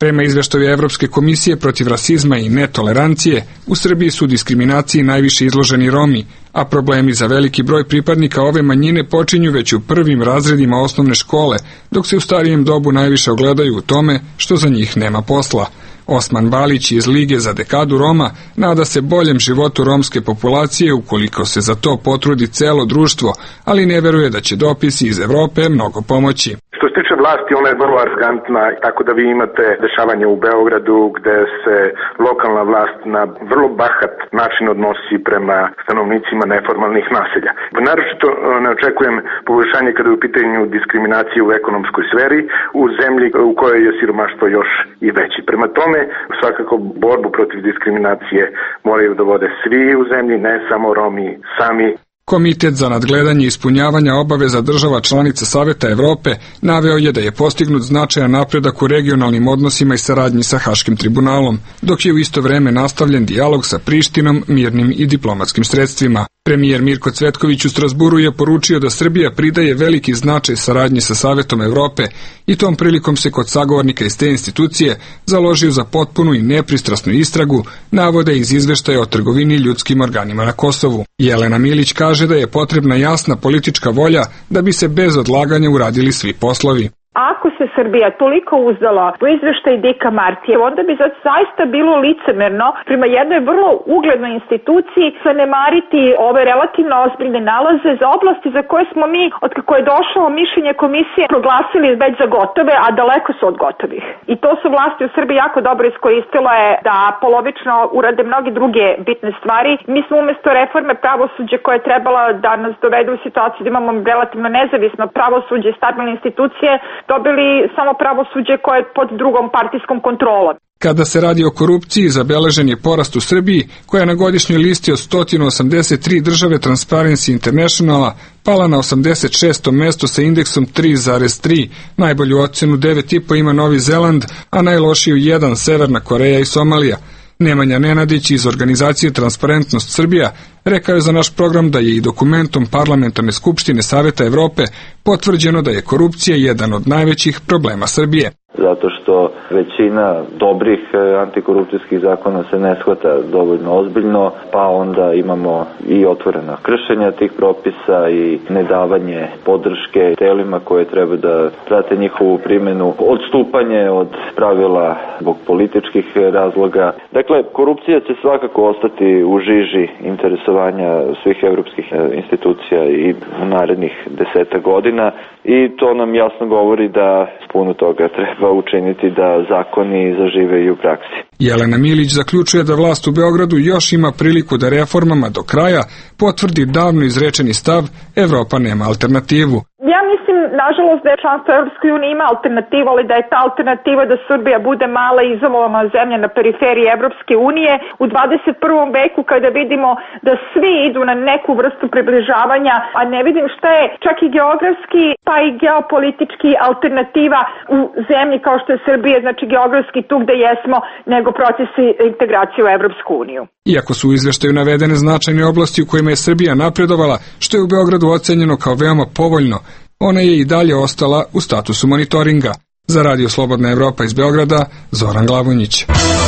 Prema izveštaju Evropske komisije protiv rasizma i netolerancije, u Srbiji su diskriminaciji najviše izloženi Romi, a problemi za veliki broj pripadnika ove manjine počinju već u prvim razredima osnovne škole, dok se u starijem dobu najviše ogledaju u tome što za njih nema posla. Osman Balić iz Lige za dekadu Roma nada se boljem životu romske populacije ukoliko se za to potrudi celo društvo, ali ne veruje da će dopisi iz Evrope mnogo pomoći. Što se tiče vlasti, ona je vrlo arogantna, tako da vi imate dešavanje u Beogradu gde se lokalna vlast na vrlo bahat način odnosi prema stanovnicima neformalnih naselja. Naročito ne očekujem poboljšanje kada je u pitanju diskriminacije u ekonomskoj sferi u zemlji u kojoj je siromaštvo još i veći. Prema tome, svakako borbu protiv diskriminacije moraju da vode svi u zemlji, ne samo Romi sami. Komitet za nadgledanje ispunjavanja obaveza država članica Saveta Evrope naveo je da je postignut značajan napredak u regionalnim odnosima i saradnji sa Haškim tribunalom, dok je u isto vreme nastavljen dijalog sa Prištinom mirnim i diplomatskim sredstvima. Premijer Mirko Cvetković u Strasburu je poručio da Srbija pridaje veliki značaj saradnji sa Savetom Evrope i tom prilikom se kod sagovornika iz te institucije založio za potpunu i nepristrasnu istragu navode iz izveštaja o trgovini ljudskim organima na Kosovu. Jelena Milić kaže da je potrebna jasna politička volja da bi se bez odlaganja uradili svi poslovi. Ako se Srbija toliko uzdala u izveštaj Dika Martije, onda bi zaista bilo licemerno prema jednoj vrlo uglednoj instituciji zanemariti ove relativno ozbiljne nalaze za oblasti za koje smo mi, od kako je došlo mišljenje komisije, proglasili već za gotove, a daleko su od gotovih. I to su vlasti u Srbiji jako dobro iskoristile da polovično urade mnoge druge bitne stvari. Mi smo umesto reforme pravosuđa koja je trebala da nas dovede u situaciju da imamo relativno nezavisno pravosuđe i stabilne institucije, dobili samo pravosuđe koje je pod drugom partijskom kontrolom. Kada se radi o korupciji, zabeležen je porast u Srbiji, koja je na godišnjoj listi od sto osamdeset tri države Transparency Internationala pala na osamdeset šesto mesto sa indeksom tri zarez tri. Najbolju ocenu devet i po ima Novi Zeland, a najlošiju jedan Severna Koreja i Somalija. Nemanja Nenadić iz organizacije Transparentnost Srbija rekao je za naš program da je i dokumentom Parlamentarne skupštine Saveta Evrope potvrđeno da je korupcija jedan od najvećih problema Srbije. Zato što većina dobrih antikorupcijskih zakona se ne shvata dovoljno ozbiljno, pa onda imamo i otvorena kršenja tih propisa i nedavanje podrške telima koje treba da prate njihovu primjenu, odstupanje od pravila zbog političkih razloga. Dakle, korupcija će svakako ostati u žiži interesovanja svih evropskih institucija i u narednih deseta godina i to nam jasno govori da puno toga treba učiniti da zakoni zažive i u praksi. Jelena Milić zaključuje da vlast u Beogradu još ima priliku da reformama do kraja potvrdi davno izrečeni stav Evropa nema alternativu. Ja mislim, nažalost, da je članstvo Evropskoj uniji ima alternativu, ali da je ta alternativa da Srbija bude mala i izolovana zemlja na periferiji Evropske unije u dvadeset prvom veku, kada vidimo da svi idu na neku vrstu približavanja, a ne vidim šta je čak i geografski pa i geopolitički alternativa u zemlji kao što je Srbija, znači geografski tu gde jesmo, nego procesi integracije u Evropsku uniju. Iako su u izveštaju navedene značajne oblasti u kojima je Srbija napredovala, što je u Beogradu ocenjeno kao veoma povoljno, ona je i dalje ostala u statusu monitoringa. Za Radio Slobodna Evropa iz Beograda, Zoran Glavonjić.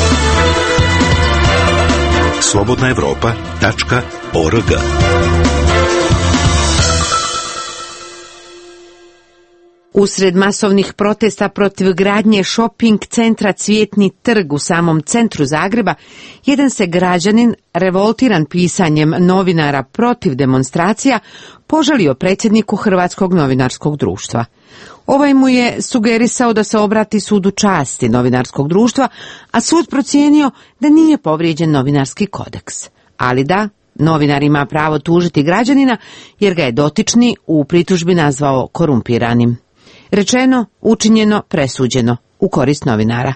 slobodna evropa tačka org. Usred masovnih protesta protiv gradnje šoping centra Cvjetni trg u samom centru Zagreba, jedan se građanin, revoltiran pisanjem novinara protiv demonstracija, požalio predsjedniku Hrvatskog novinarskog društva. Ovaj mu je sugerisao da se obrati sudu časti novinarskog društva, a sud procijenio da nije povrijeđen novinarski kodeks. Ali da, novinar ima pravo tužiti građanina jer ga je dotični u pritužbi nazvao korumpiranim. Rečeno, učinjeno, presuđeno, u korist novinara.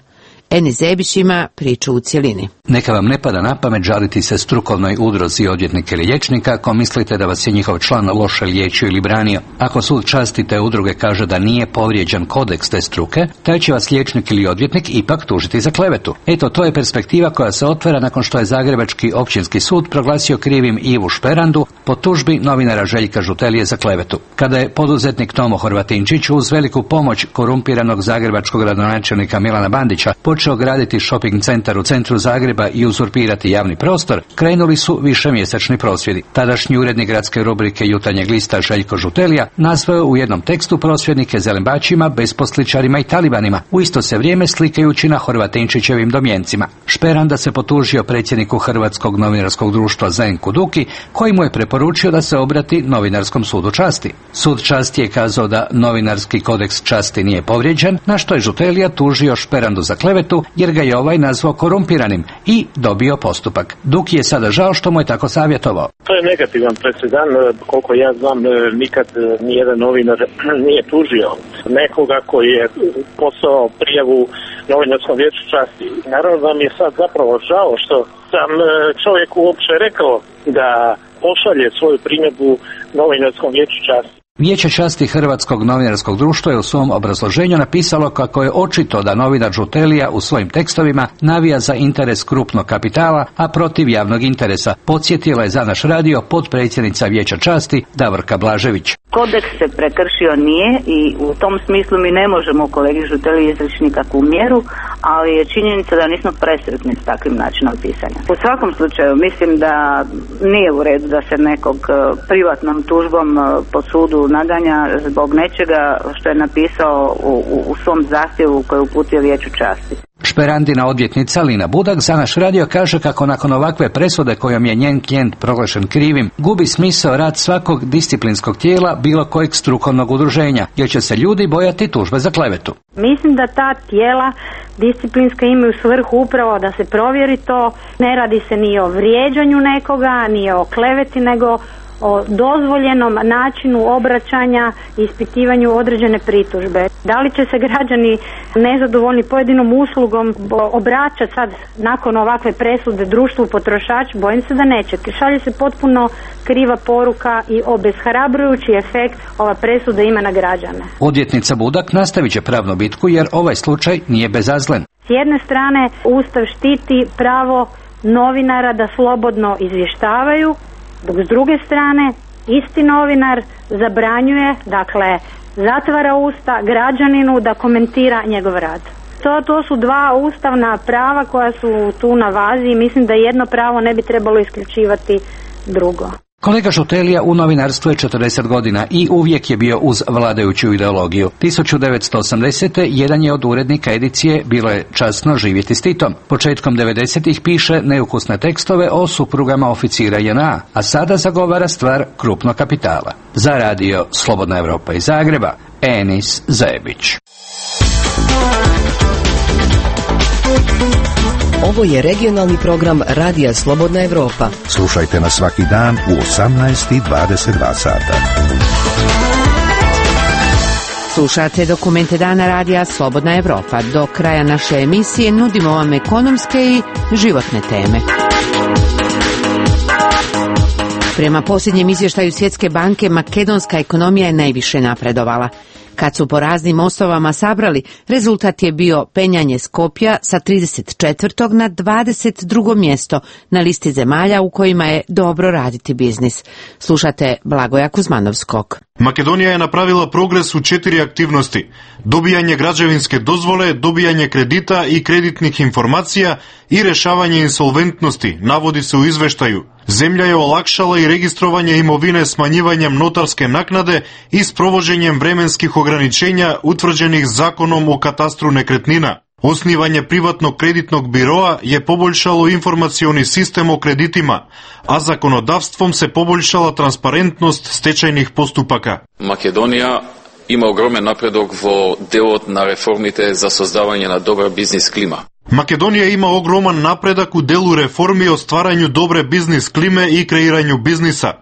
Eni Zebić ima priču u cjelini. Neka vam ne pada na pamet žaliti se strukovnoj udruzi odvjetnika ili liječnika ako mislite da vas je njihov član loše liječio ili branio. Ako sud časti te udruge kaže da nije povrijeđen kodeks te struke, taj će vas liječnik ili odvjetnik ipak tužiti za klevetu. Eto, to je perspektiva koja se otvara nakon što je Zagrebački općinski sud proglasio krivim Ivu Šperandu po tužbi novinara Željka Žutelije za klevetu. Kada je poduzetnik Tomo Horvatinčić uz veliku pomoć korumpiranog zagrebačkog gradonačelnika Milana Bandića počeo graditi shopping centar u centru Zagreba i uzurpirati javni prostor, krenuli su višemjesečni prosvjedi. Tadašnji urednik gradske rubrike Jutarnjeg lista Željko Žutelija nazvao u jednom tekstu prosvjednike zelembačima, besposličarima i talibanima, u isto se vrijeme slikajući na Horvatinčićevim domjencima. Šperanda se potužio predsjedniku Hrvatskog novinarskog društva Zdenku Duki, koji mu je preporučio da se obrati Novinarskom sudu časti. Sud časti je kazao da novinarski kodeks časti nije povrijeđen, na što je Žutelija tužio Šperandu za klevetu jer ga je ovaj nazvao korumpiranim i dobio postupak. Duki je sada žao što mu je tako savjetovao. To je negativan presedan, koliko ja znam nikad nijedan novinar nije tužio nekoga koji je poslao prijavu Novinarskom vijeću časti. Naravno da mi je sad zapravo žao što sam čovjek uopće rekao da pošalje svoju primjedbu Novinarskom vijeću časti. Vijeće časti Hrvatskog novinarskog društva je u svom obrazloženju napisalo kako je očito da novinar Žutelija u svojim tekstovima navija za interes krupnog kapitala, a protiv javnog interesa. Podsjetila je za naš radio potpredsjednica Vijeća časti Davorka Blažević. Kodeks se prekršio nije i u tom smislu mi ne možemo kolegi Žuteliji izreći nikakvu mjeru, ali je činjenica da nismo presretni s takvim načinom pisanja. U svakom slučaju mislim da nije u redu da se nekog privatnom tužbom po sudu naganja zbog nečega što je napisao u, u, u svom zahtjevu koji je uputio Vijeću časti. Šperandina odvjetnica Lina Budak za naš radio kaže kako nakon ovakve presude kojom je njen klijent proglašen krivim, gubi smisao rad svakog disciplinskog tijela bilo kojeg strukovnog udruženja, jer će se ljudi bojati tužbe za klevetu. Mislim da ta tijela disciplinska imaju svrhu upravo da se provjeri to. Ne radi se ni o vrijeđanju nekoga, ni o kleveti, nego o dozvoljenom načinu obraćanja i ispitivanju određene pritužbe. Da li će se građani nezadovoljni pojedinom uslugom obraćati sad nakon ovakve presude društvu potrošač? Bojim se da neće. Šalje se potpuno kriva poruka i obeshrabrujući efekt ova presuda ima na građane. Odvjetnica Budak nastavit će pravnu bitku jer ovaj slučaj nije bezazlen. S jedne strane Ustav štiti pravo novinara da slobodno izvještavaju, dok s druge strane isti novinar zabranjuje, dakle zatvara usta građaninu da komentira njegov rad. To, to su dva ustavna prava koja su tu na vazi i mislim da jedno pravo ne bi trebalo isključivati drugo. Kolega Žutelija u novinarstvu je četrdeset godina i uvijek je bio uz vladajuću ideologiju. tisuću devetsto osamdesete jedan je od urednika edicije Bilo je časno živjeti s Titom. Početkom devedesetih piše neukusne tekstove o suprugama oficira J N A, a sada zagovara stvar krupnog kapitala. Za radio Slobodna Evropa iz Zagreba, Enis Zebić. Ovo je regionalni program Radija Slobodna Evropa. Slušajte nas svaki dan u osamnaest i dvadeset dva sata. Slušate dokumente dana Radija Slobodna Evropa. Do kraja naše emisije nudimo vam ekonomske i životne teme. Prema posljednjem izvještaju Svjetske banke, makedonska ekonomija je najviše napredovala. Kad su po raznim osnovama sabrali, rezultat je bio penjanje Skopja sa trideset četvrtog na dvadeset drugo mjesto na listi zemalja u kojima je dobro raditi biznis. Slušate Blagoja Kuzmanovskog. Makedonija je napravila progres u četiri aktivnosti: dobijanje građevinske dozvole, dobijanje kredita i kreditnih informacija i rješavanje insolventnosti, navodi se u izveštaju. Zemlja je olakšala i registrovanje imovine smanjivanjem notarske naknade i sprovođenjem vremenskih ograničenja utvrđenih zakonom o katastru nekretnina. Osnivanje privatnog kreditnog biroa je poboljšalo informacioni sistem o kreditima, a zakonodavstvom se poboljšala transparentnost stečajnih postupaka. Makedonija ima ogromen napredok vo delu na reformite za sozdavanje na dobra biznis klima. Makedonija ima ogroman napredak u delu reformi o stvaranju dobre biznis klime i kreiranju biznisa.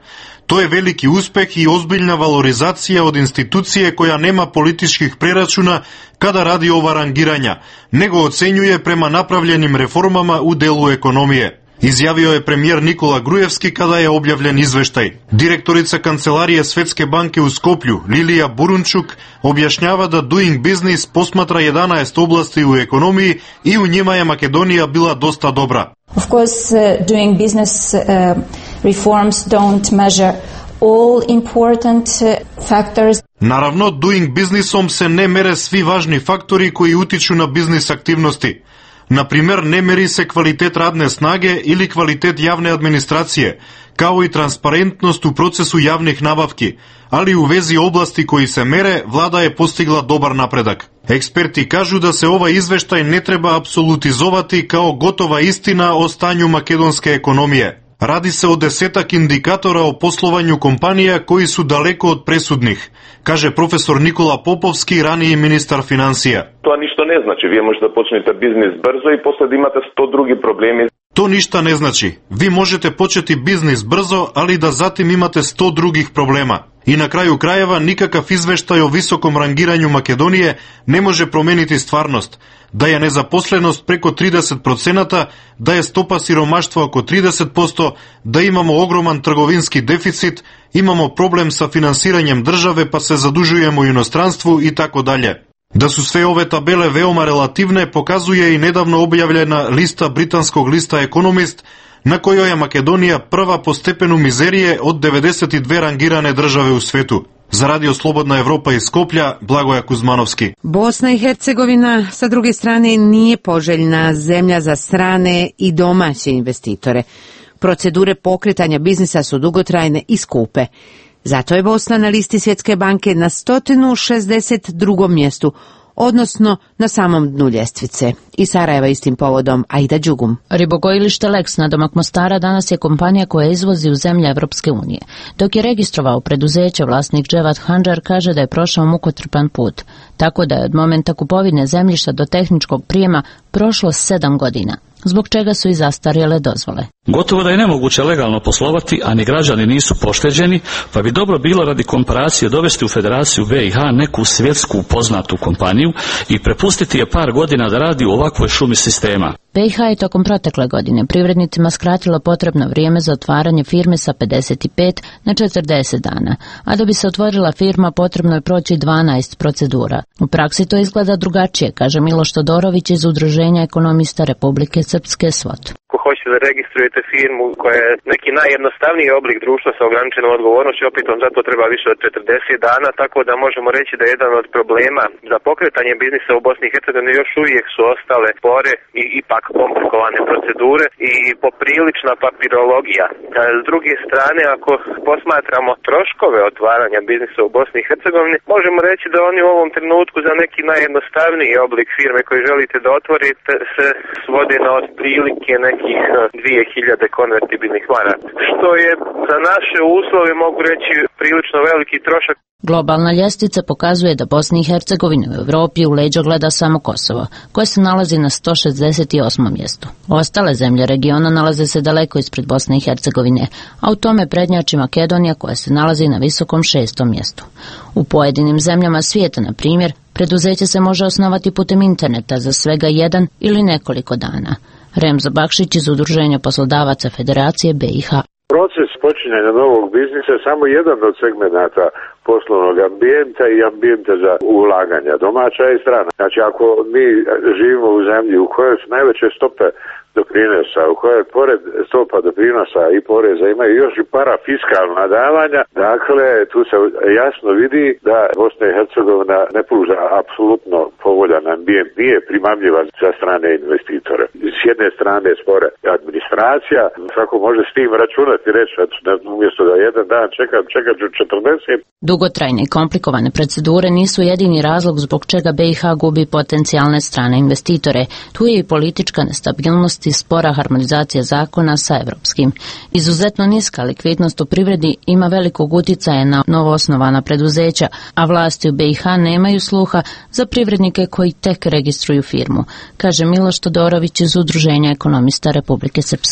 To je veliki uspeh i ozbiljna valorizacija od institucije koja nema političkih preračuna kada radi ova rangiranja, nego ocenjuje prema napravljenim reformama u delu ekonomije. Izjavio je premijer Nikola Grujevski kada je objavljen izveštaj. Direktorica Kancelarije Svetske banke u Skoplju, Lilija Burunčuk, objašnjava da Doing Business posmatra jedanaest oblasti u ekonomiji i u njima je Makedonija bila dosta dobra. Of course, uh, doing business uh, reforms don't measure all important uh, factors. Naravno, doing businessom se ne mere svi važni faktori koji utiču na biznis aktivnosti. Na primjer, ne meri se kvalitet radne snage ili kvalitet javne administracije, kao i transparentnost u procesu javnih nabavki, ali u vezi oblasti koji se mere, vlada je postigla dobar napredak. Eksperti kažu da se ovaj izveštaj ne treba apsolutizovati kao gotova istina o stanju makedonske ekonomije. Radi se o desetak indikatora o poslovanju kompanija koji su daleko od presudnih, kaže profesor Nikola Popovski, raniji ministar financija. To ništa ne znači, vi možete počnete biznis brzo i posle da imate sto drugi problemi. To ništa ne znači. Vi možete početi biznis brzo, ali da zatim imate sto drugih problema. I na kraju krajeva nikakav izveštaj o visokom rangiranju Makedonije ne može promeniti stvarnost. Da je nezaposlenost preko trideset procenata, da je stopa siromaštva oko trideset posto, da imamo ogroman trgovinski deficit, imamo problem sa finansiranjem države pa se zadužujemo u inostranstvu i tako dalje. Da su sve ove tabele veoma relativne pokazuje i nedavno objavljena lista britanskog lista Economist, na kojoj je Makedonija prva po stepenu mizerije od devedeset dve rangirane države u svetu. Za Radio Slobodna Evropa iz Skoplja, Blagoja Kuzmanovski. Bosna i Hercegovina, sa druge strane, nije poželjna zemlja za strane i domaće investitore. Procedure pokretanja biznisa su dugotrajne i skupe. Zato je Bosna na listi Svjetske banke na sto šezdeset drugom mjestu, odnosno na samom dnu ljestvice. I Sarajeva istim povodom Aida Đugum. Ribogojilište Leks na domak Mostara danas je kompanija koja izvozi u zemlje Evropske unije. Dok je registrovao preduzeće, vlasnik Dževat Handžar kaže da je prošao mukotrpan put, tako da je od momenta kupovine zemljišta do tehničkog prijema prošlo sedam godina, zbog čega su i zastarjele dozvole. Gotovo da je nemoguće legalno poslovati, a ni građani nisu pošteđeni, pa bi dobro bilo radi komparacije dovesti u Federaciju B i H neku svjetsku poznatu kompaniju i prepustiti je par godina da radi u ovakvoj šumi sistema. B i H je tokom protekle godine privrednicima skratilo potrebno vrijeme za otvaranje firme sa pedeset pet na četrdeset dana, a da bi se otvorila firma potrebno je proći dvanaest procedura. U praksi to izgleda drugačije, kaže Miloš Todorović iz Udruženja ekonomista Republike Srpske S V O T. Ako hoćete da registrujete firmu koja je neki najjednostavniji oblik društva sa ograničenom odgovornošću, opet vam zato treba više od četrdeset dana, tako da možemo reći da je jedan od problema za pokretanje biznisa u Bosni i Hercegovini još uvijek su ostale spore i ipak komplikovane procedure i poprilična papirologija. S druge strane, ako posmatramo troškove otvaranja biznisa u Bosni i Hercegovini, možemo reći da oni u ovom trenutku za neki najjednostavniji oblik firme koji želite da otvorite se svode na otprilike nekih dvije hiljade konvertibilnih maraka, što je za naše uslove, mogu reći, prilično veliki trošak. Globalna ljestvica pokazuje da Bosni i Hercegovina u Evropi u leđa gleda samo Kosovo, koje se nalazi na sto šezdeset osmom mjestu. Ostale zemlje regiona nalaze se daleko ispred Bosne i Hercegovine, a u tome prednjači Makedonija koja se nalazi na visokom šestom mjestu. U pojedinim zemljama svijeta, na primjer, preduzeće se može osnovati putem interneta za svega jedan ili nekoliko dana. Remzo Bakšić iz Udruženja poslodavaca Federacije B i H. Proces počinjanja novog biznisa je samo jedan od segmenata poslovnog ambijenta i ambijenta za ulaganja, domaća i strana. Znači, ako mi živimo u zemlji u kojoj su najveće stope doprinosa, u kojoj pored stopa doprinosa i poreza imaju još i parafiskalna davanja, dakle, tu se jasno vidi da Bosna i Hercegovina ne pruža apsolutno povoljan ambijent, nije primamljiva za strane investitore. S jedne strane spore administracija, svako može s tim računati, reći, umjesto da jedan dan čekam, čekat ću četrdeset. Dugotrajne i komplikovane procedure nisu jedini razlog zbog čega B i H gubi potencijalne strane investitore. Tu je i politička nestabilnost i spora harmonizacija zakona sa evropskim. Izuzetno niska likvidnost u privredi ima velikog utjecaja na novoosnovana preduzeća, a vlasti u B i H nemaju sluha za privrednike koji tek registruju firmu, kaže Miloš Todorović iz Udruženja ekonomista Republike Srpske.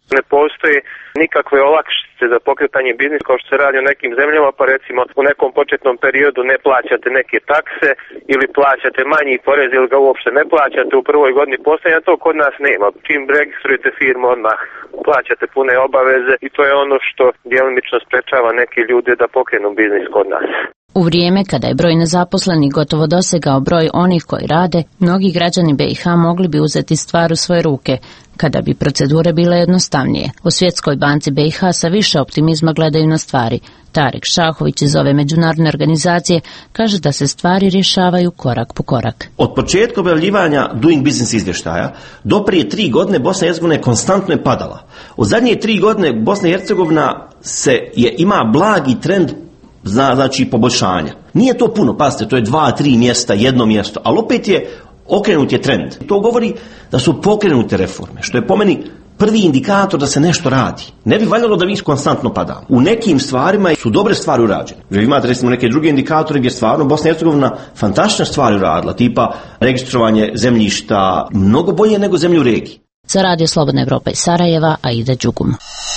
Ne postoji nikakve olakšice za pokretanje biznisa kao što se radi u nekim zemljama, pa recimo u nekom početnom periodu ne plaćate neke takse ili plaćate manji porez ili ga uopšte ne plaćate u prvoj godini postojanja, to kod nas nema. Čim registrujete firmu odmah plaćate pune obaveze i to je ono što djelomično sprečava neke ljude da pokrenu biznis kod nas. U vrijeme kada je broj nezaposlenih gotovo dosegao broj onih koji rade, mnogi građani B i H mogli bi uzeti stvar u svoje ruke, kada bi procedure bile jednostavnije. U Svjetskoj banci B i H sa više optimizma gledaju na stvari. Tarek Šahović iz ove međunarodne organizacije kaže da se stvari rješavaju korak po korak. Od početka objavljivanja Doing Business izvještaja do prije tri godine Bosna i Hercegovina konstantno je padala. U zadnje tri godine Bosna i Hercegovina se je ima blagi trend Zna, znači poboljšanja. Nije to puno, pazite, to je dva, tri mjesta, jedno mjesto, ali opet je okrenut je trend. To govori da su pokrenute reforme, što je po meni prvi indikator da se nešto radi. Ne bi valjalo da mi konstantno padamo. U nekim stvarima su dobre stvari urađene. Vi imate recimo neke druge indikatore gdje stvarno Bosna i Hercegovina fantastične stvari uradila, tipa registrovanje zemljišta mnogo bolje nego zemlje u regiji. Za Radio Slobodna Evropa iz Sarajeva, Aida Đugum.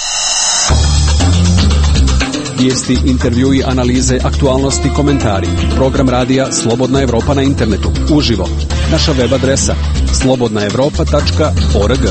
Vijesti, intervjui, analize, aktualnosti, komentari. Program radija Slobodna Evropa na internetu. Uživo. Naša web adresa slobodna evropa tačka org.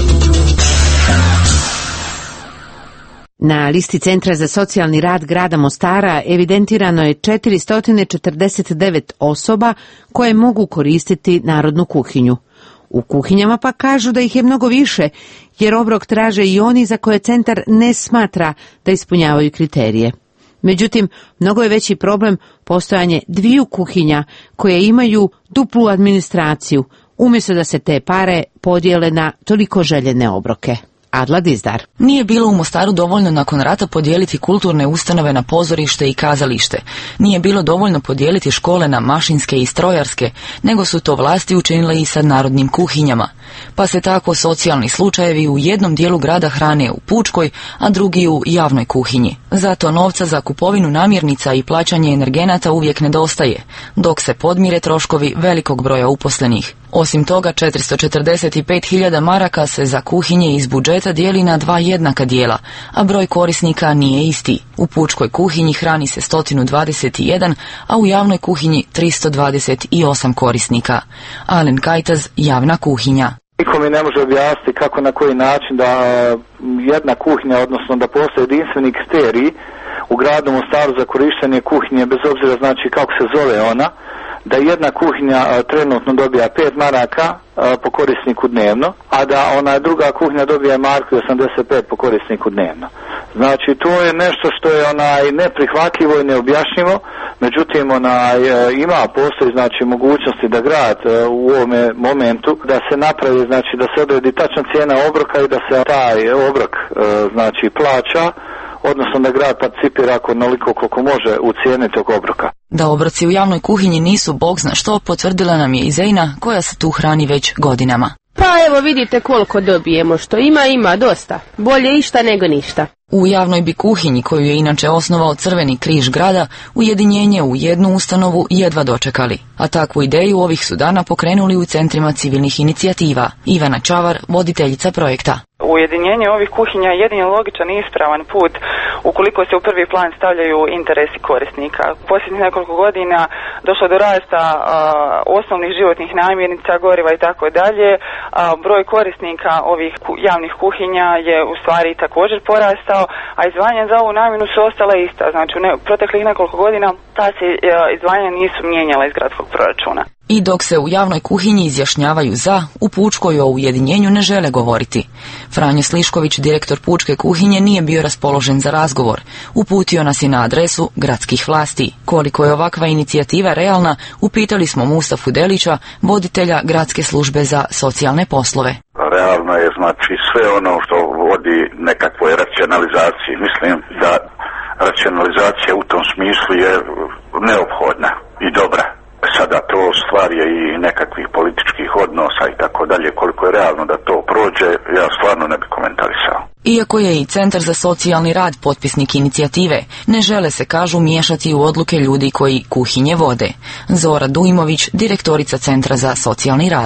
Na listi Centra za socijalni rad grada Mostara evidentirano je četiristo četrdeset devet osoba koje mogu koristiti narodnu kuhinju. U kuhinjama pa kažu da ih je mnogo više, jer obrok traže i oni za koje centar ne smatra da ispunjavaju kriterije. Međutim, mnogo je veći problem postojanje dviju kuhinja koje imaju duplu administraciju, umjesto da se te pare podijele na toliko željene obroke. Adla Dizdar. Nije bilo u Mostaru dovoljno nakon rata podijeliti kulturne ustanove na pozorište i kazalište. Nije bilo dovoljno podijeliti škole na mašinske i strojarske, nego su to vlasti učinile i sa narodnim kuhinjama. Pa se tako socijalni slučajevi u jednom dijelu grada hrane u pučkoj, a drugi u javnoj kuhinji. Zato novca za kupovinu namirnica i plaćanje energenata uvijek nedostaje, dok se podmire troškovi velikog broja uposlenih. Osim toga, četiristo četrdeset pet hiljada maraka se za kuhinje iz budžeta dijeli na dva jednaka dijela, a broj korisnika nije isti. U pučkoj kuhinji hrani se sto dvadeset jedan, a u javnoj kuhinji tristo dvadeset osam korisnika. Alen Kajtaz, javna kuhinja. Niko mi ne može objasniti kako, na koji način da jedna kuhinja, odnosno da postoje jedinstveni kriteriji u gradu Mostaru za korištenje kuhinje, bez obzira znači kako se zove ona, da jedna kuhinja a, trenutno dobija pet maraka a, po korisniku dnevno, a da ona druga kuhinja dobija marku osamdeset pet po korisniku dnevno. Znači to je nešto što je onaj neprihvatljivo i neobjašnjivo, međutim onaj ima postoji znači mogućnosti da grad u ovome momentu da se napravi, znači da se odredi tačna cijena obroka i da se taj obrok znači plaća, odnosno da grad participira ako onoliko koliko može u cijeni tog obroka. Da obroci u javnoj kuhinji nisu bog zna što, potvrdila nam je i Zejna, koja se tu hrani već godinama. Pa evo vidite koliko dobijemo, što ima, ima dosta. Bolje išta nego ništa. U javnoj bi kuhinji, koju je inače osnovao Crveni križ grada, ujedinjenje u jednu ustanovu jedva dočekali. A takvu ideju ovih su dana pokrenuli u centrima civilnih inicijativa. Ivana Čavar, voditeljica projekta. Ujedinjenje ovih kuhinja je jedini logičan i ispravan put ukoliko se u prvi plan stavljaju interesi korisnika. U posljednjih nekoliko godina došlo do rasta a, osnovnih životnih namirnica, goriva i tako dalje. Broj korisnika ovih ku, javnih kuhinja je u stvari također porastao, a izdvajanja za ovu namjenu su ostala ista. Znači u ne, proteklih nekoliko godina ta se a, izdvajanja nisu mijenjala iz gradskog proračuna. I dok se u javnoj kuhinji izjašnjavaju za, u pučkoj o ujedinjenju ne žele govoriti. Franjo Slišković, direktor pučke kuhinje, nije bio raspoložen za razgovor. Uputio nas je na adresu gradskih vlasti. Koliko je ovakva inicijativa realna, upitali smo Mustafu Delića, voditelja gradske službe za socijalne poslove. Realno je znači sve ono što vodi nekakvoj racionalizaciji. Mislim da racionalizacija u tom smislu je neophodna i dobra. Sada to stvar je i nekakvih političkih odnosa i tako dalje, koliko je realno da to prođe, ja stvarno ne bi komentarisao. Iako je i Centar za socijalni rad potpisnik inicijative, ne žele se, kažu, miješati u odluke ljudi koji kuhinje vode. Zora Dujmović, direktorica Centra za socijalni rad.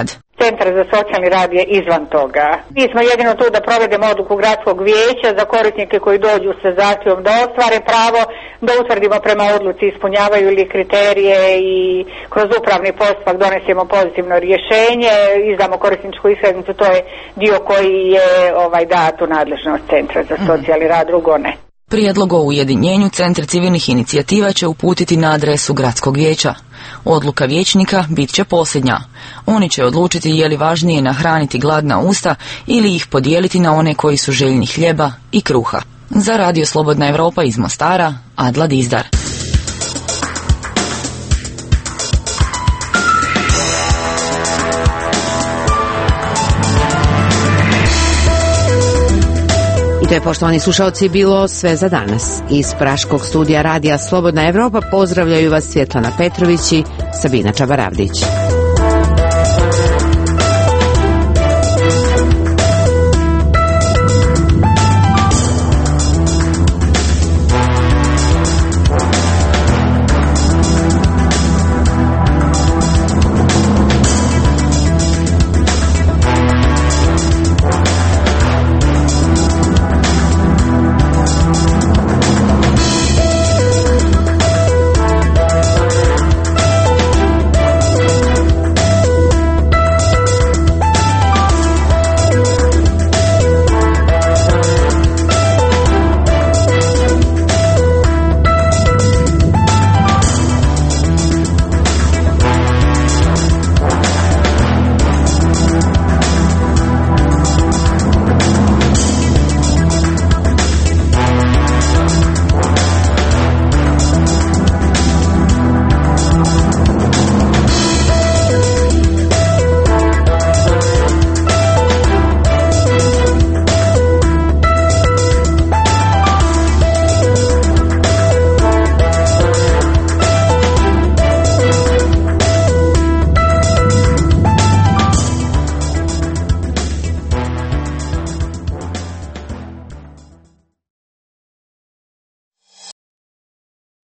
Centar za socijalni rad je izvan toga. Mi smo jedino tu da provedemo odluku gradskog vijeća za korisnike koji dođu sa zahtjevom da ostvare pravo, da utvrdimo prema odluci ispunjavaju li kriterije i kroz upravni postupak donesemo pozitivno rješenje, izdamo korisničku iskaznicu, to je dio koji je ovaj dat u nadležnost Centra za socijalni rad, drugo ne. Prijedlog o ujedinjenju Centar civilnih inicijativa će uputiti na adresu gradskog vijeća. Odluka vijećnika bit će posljednja. Oni će odlučiti je li važnije nahraniti gladna usta ili ih podijeliti na one koji su željni hljeba i kruha. Za Radio Slobodna Evropa iz Mostara, Adla Dizdar. I to je, poštovani slušalci, bilo sve za danas. Iz Praškog studija Radija Slobodna Evropa pozdravljaju vas Svjetlana Petrović i Sabina Čabaravdić.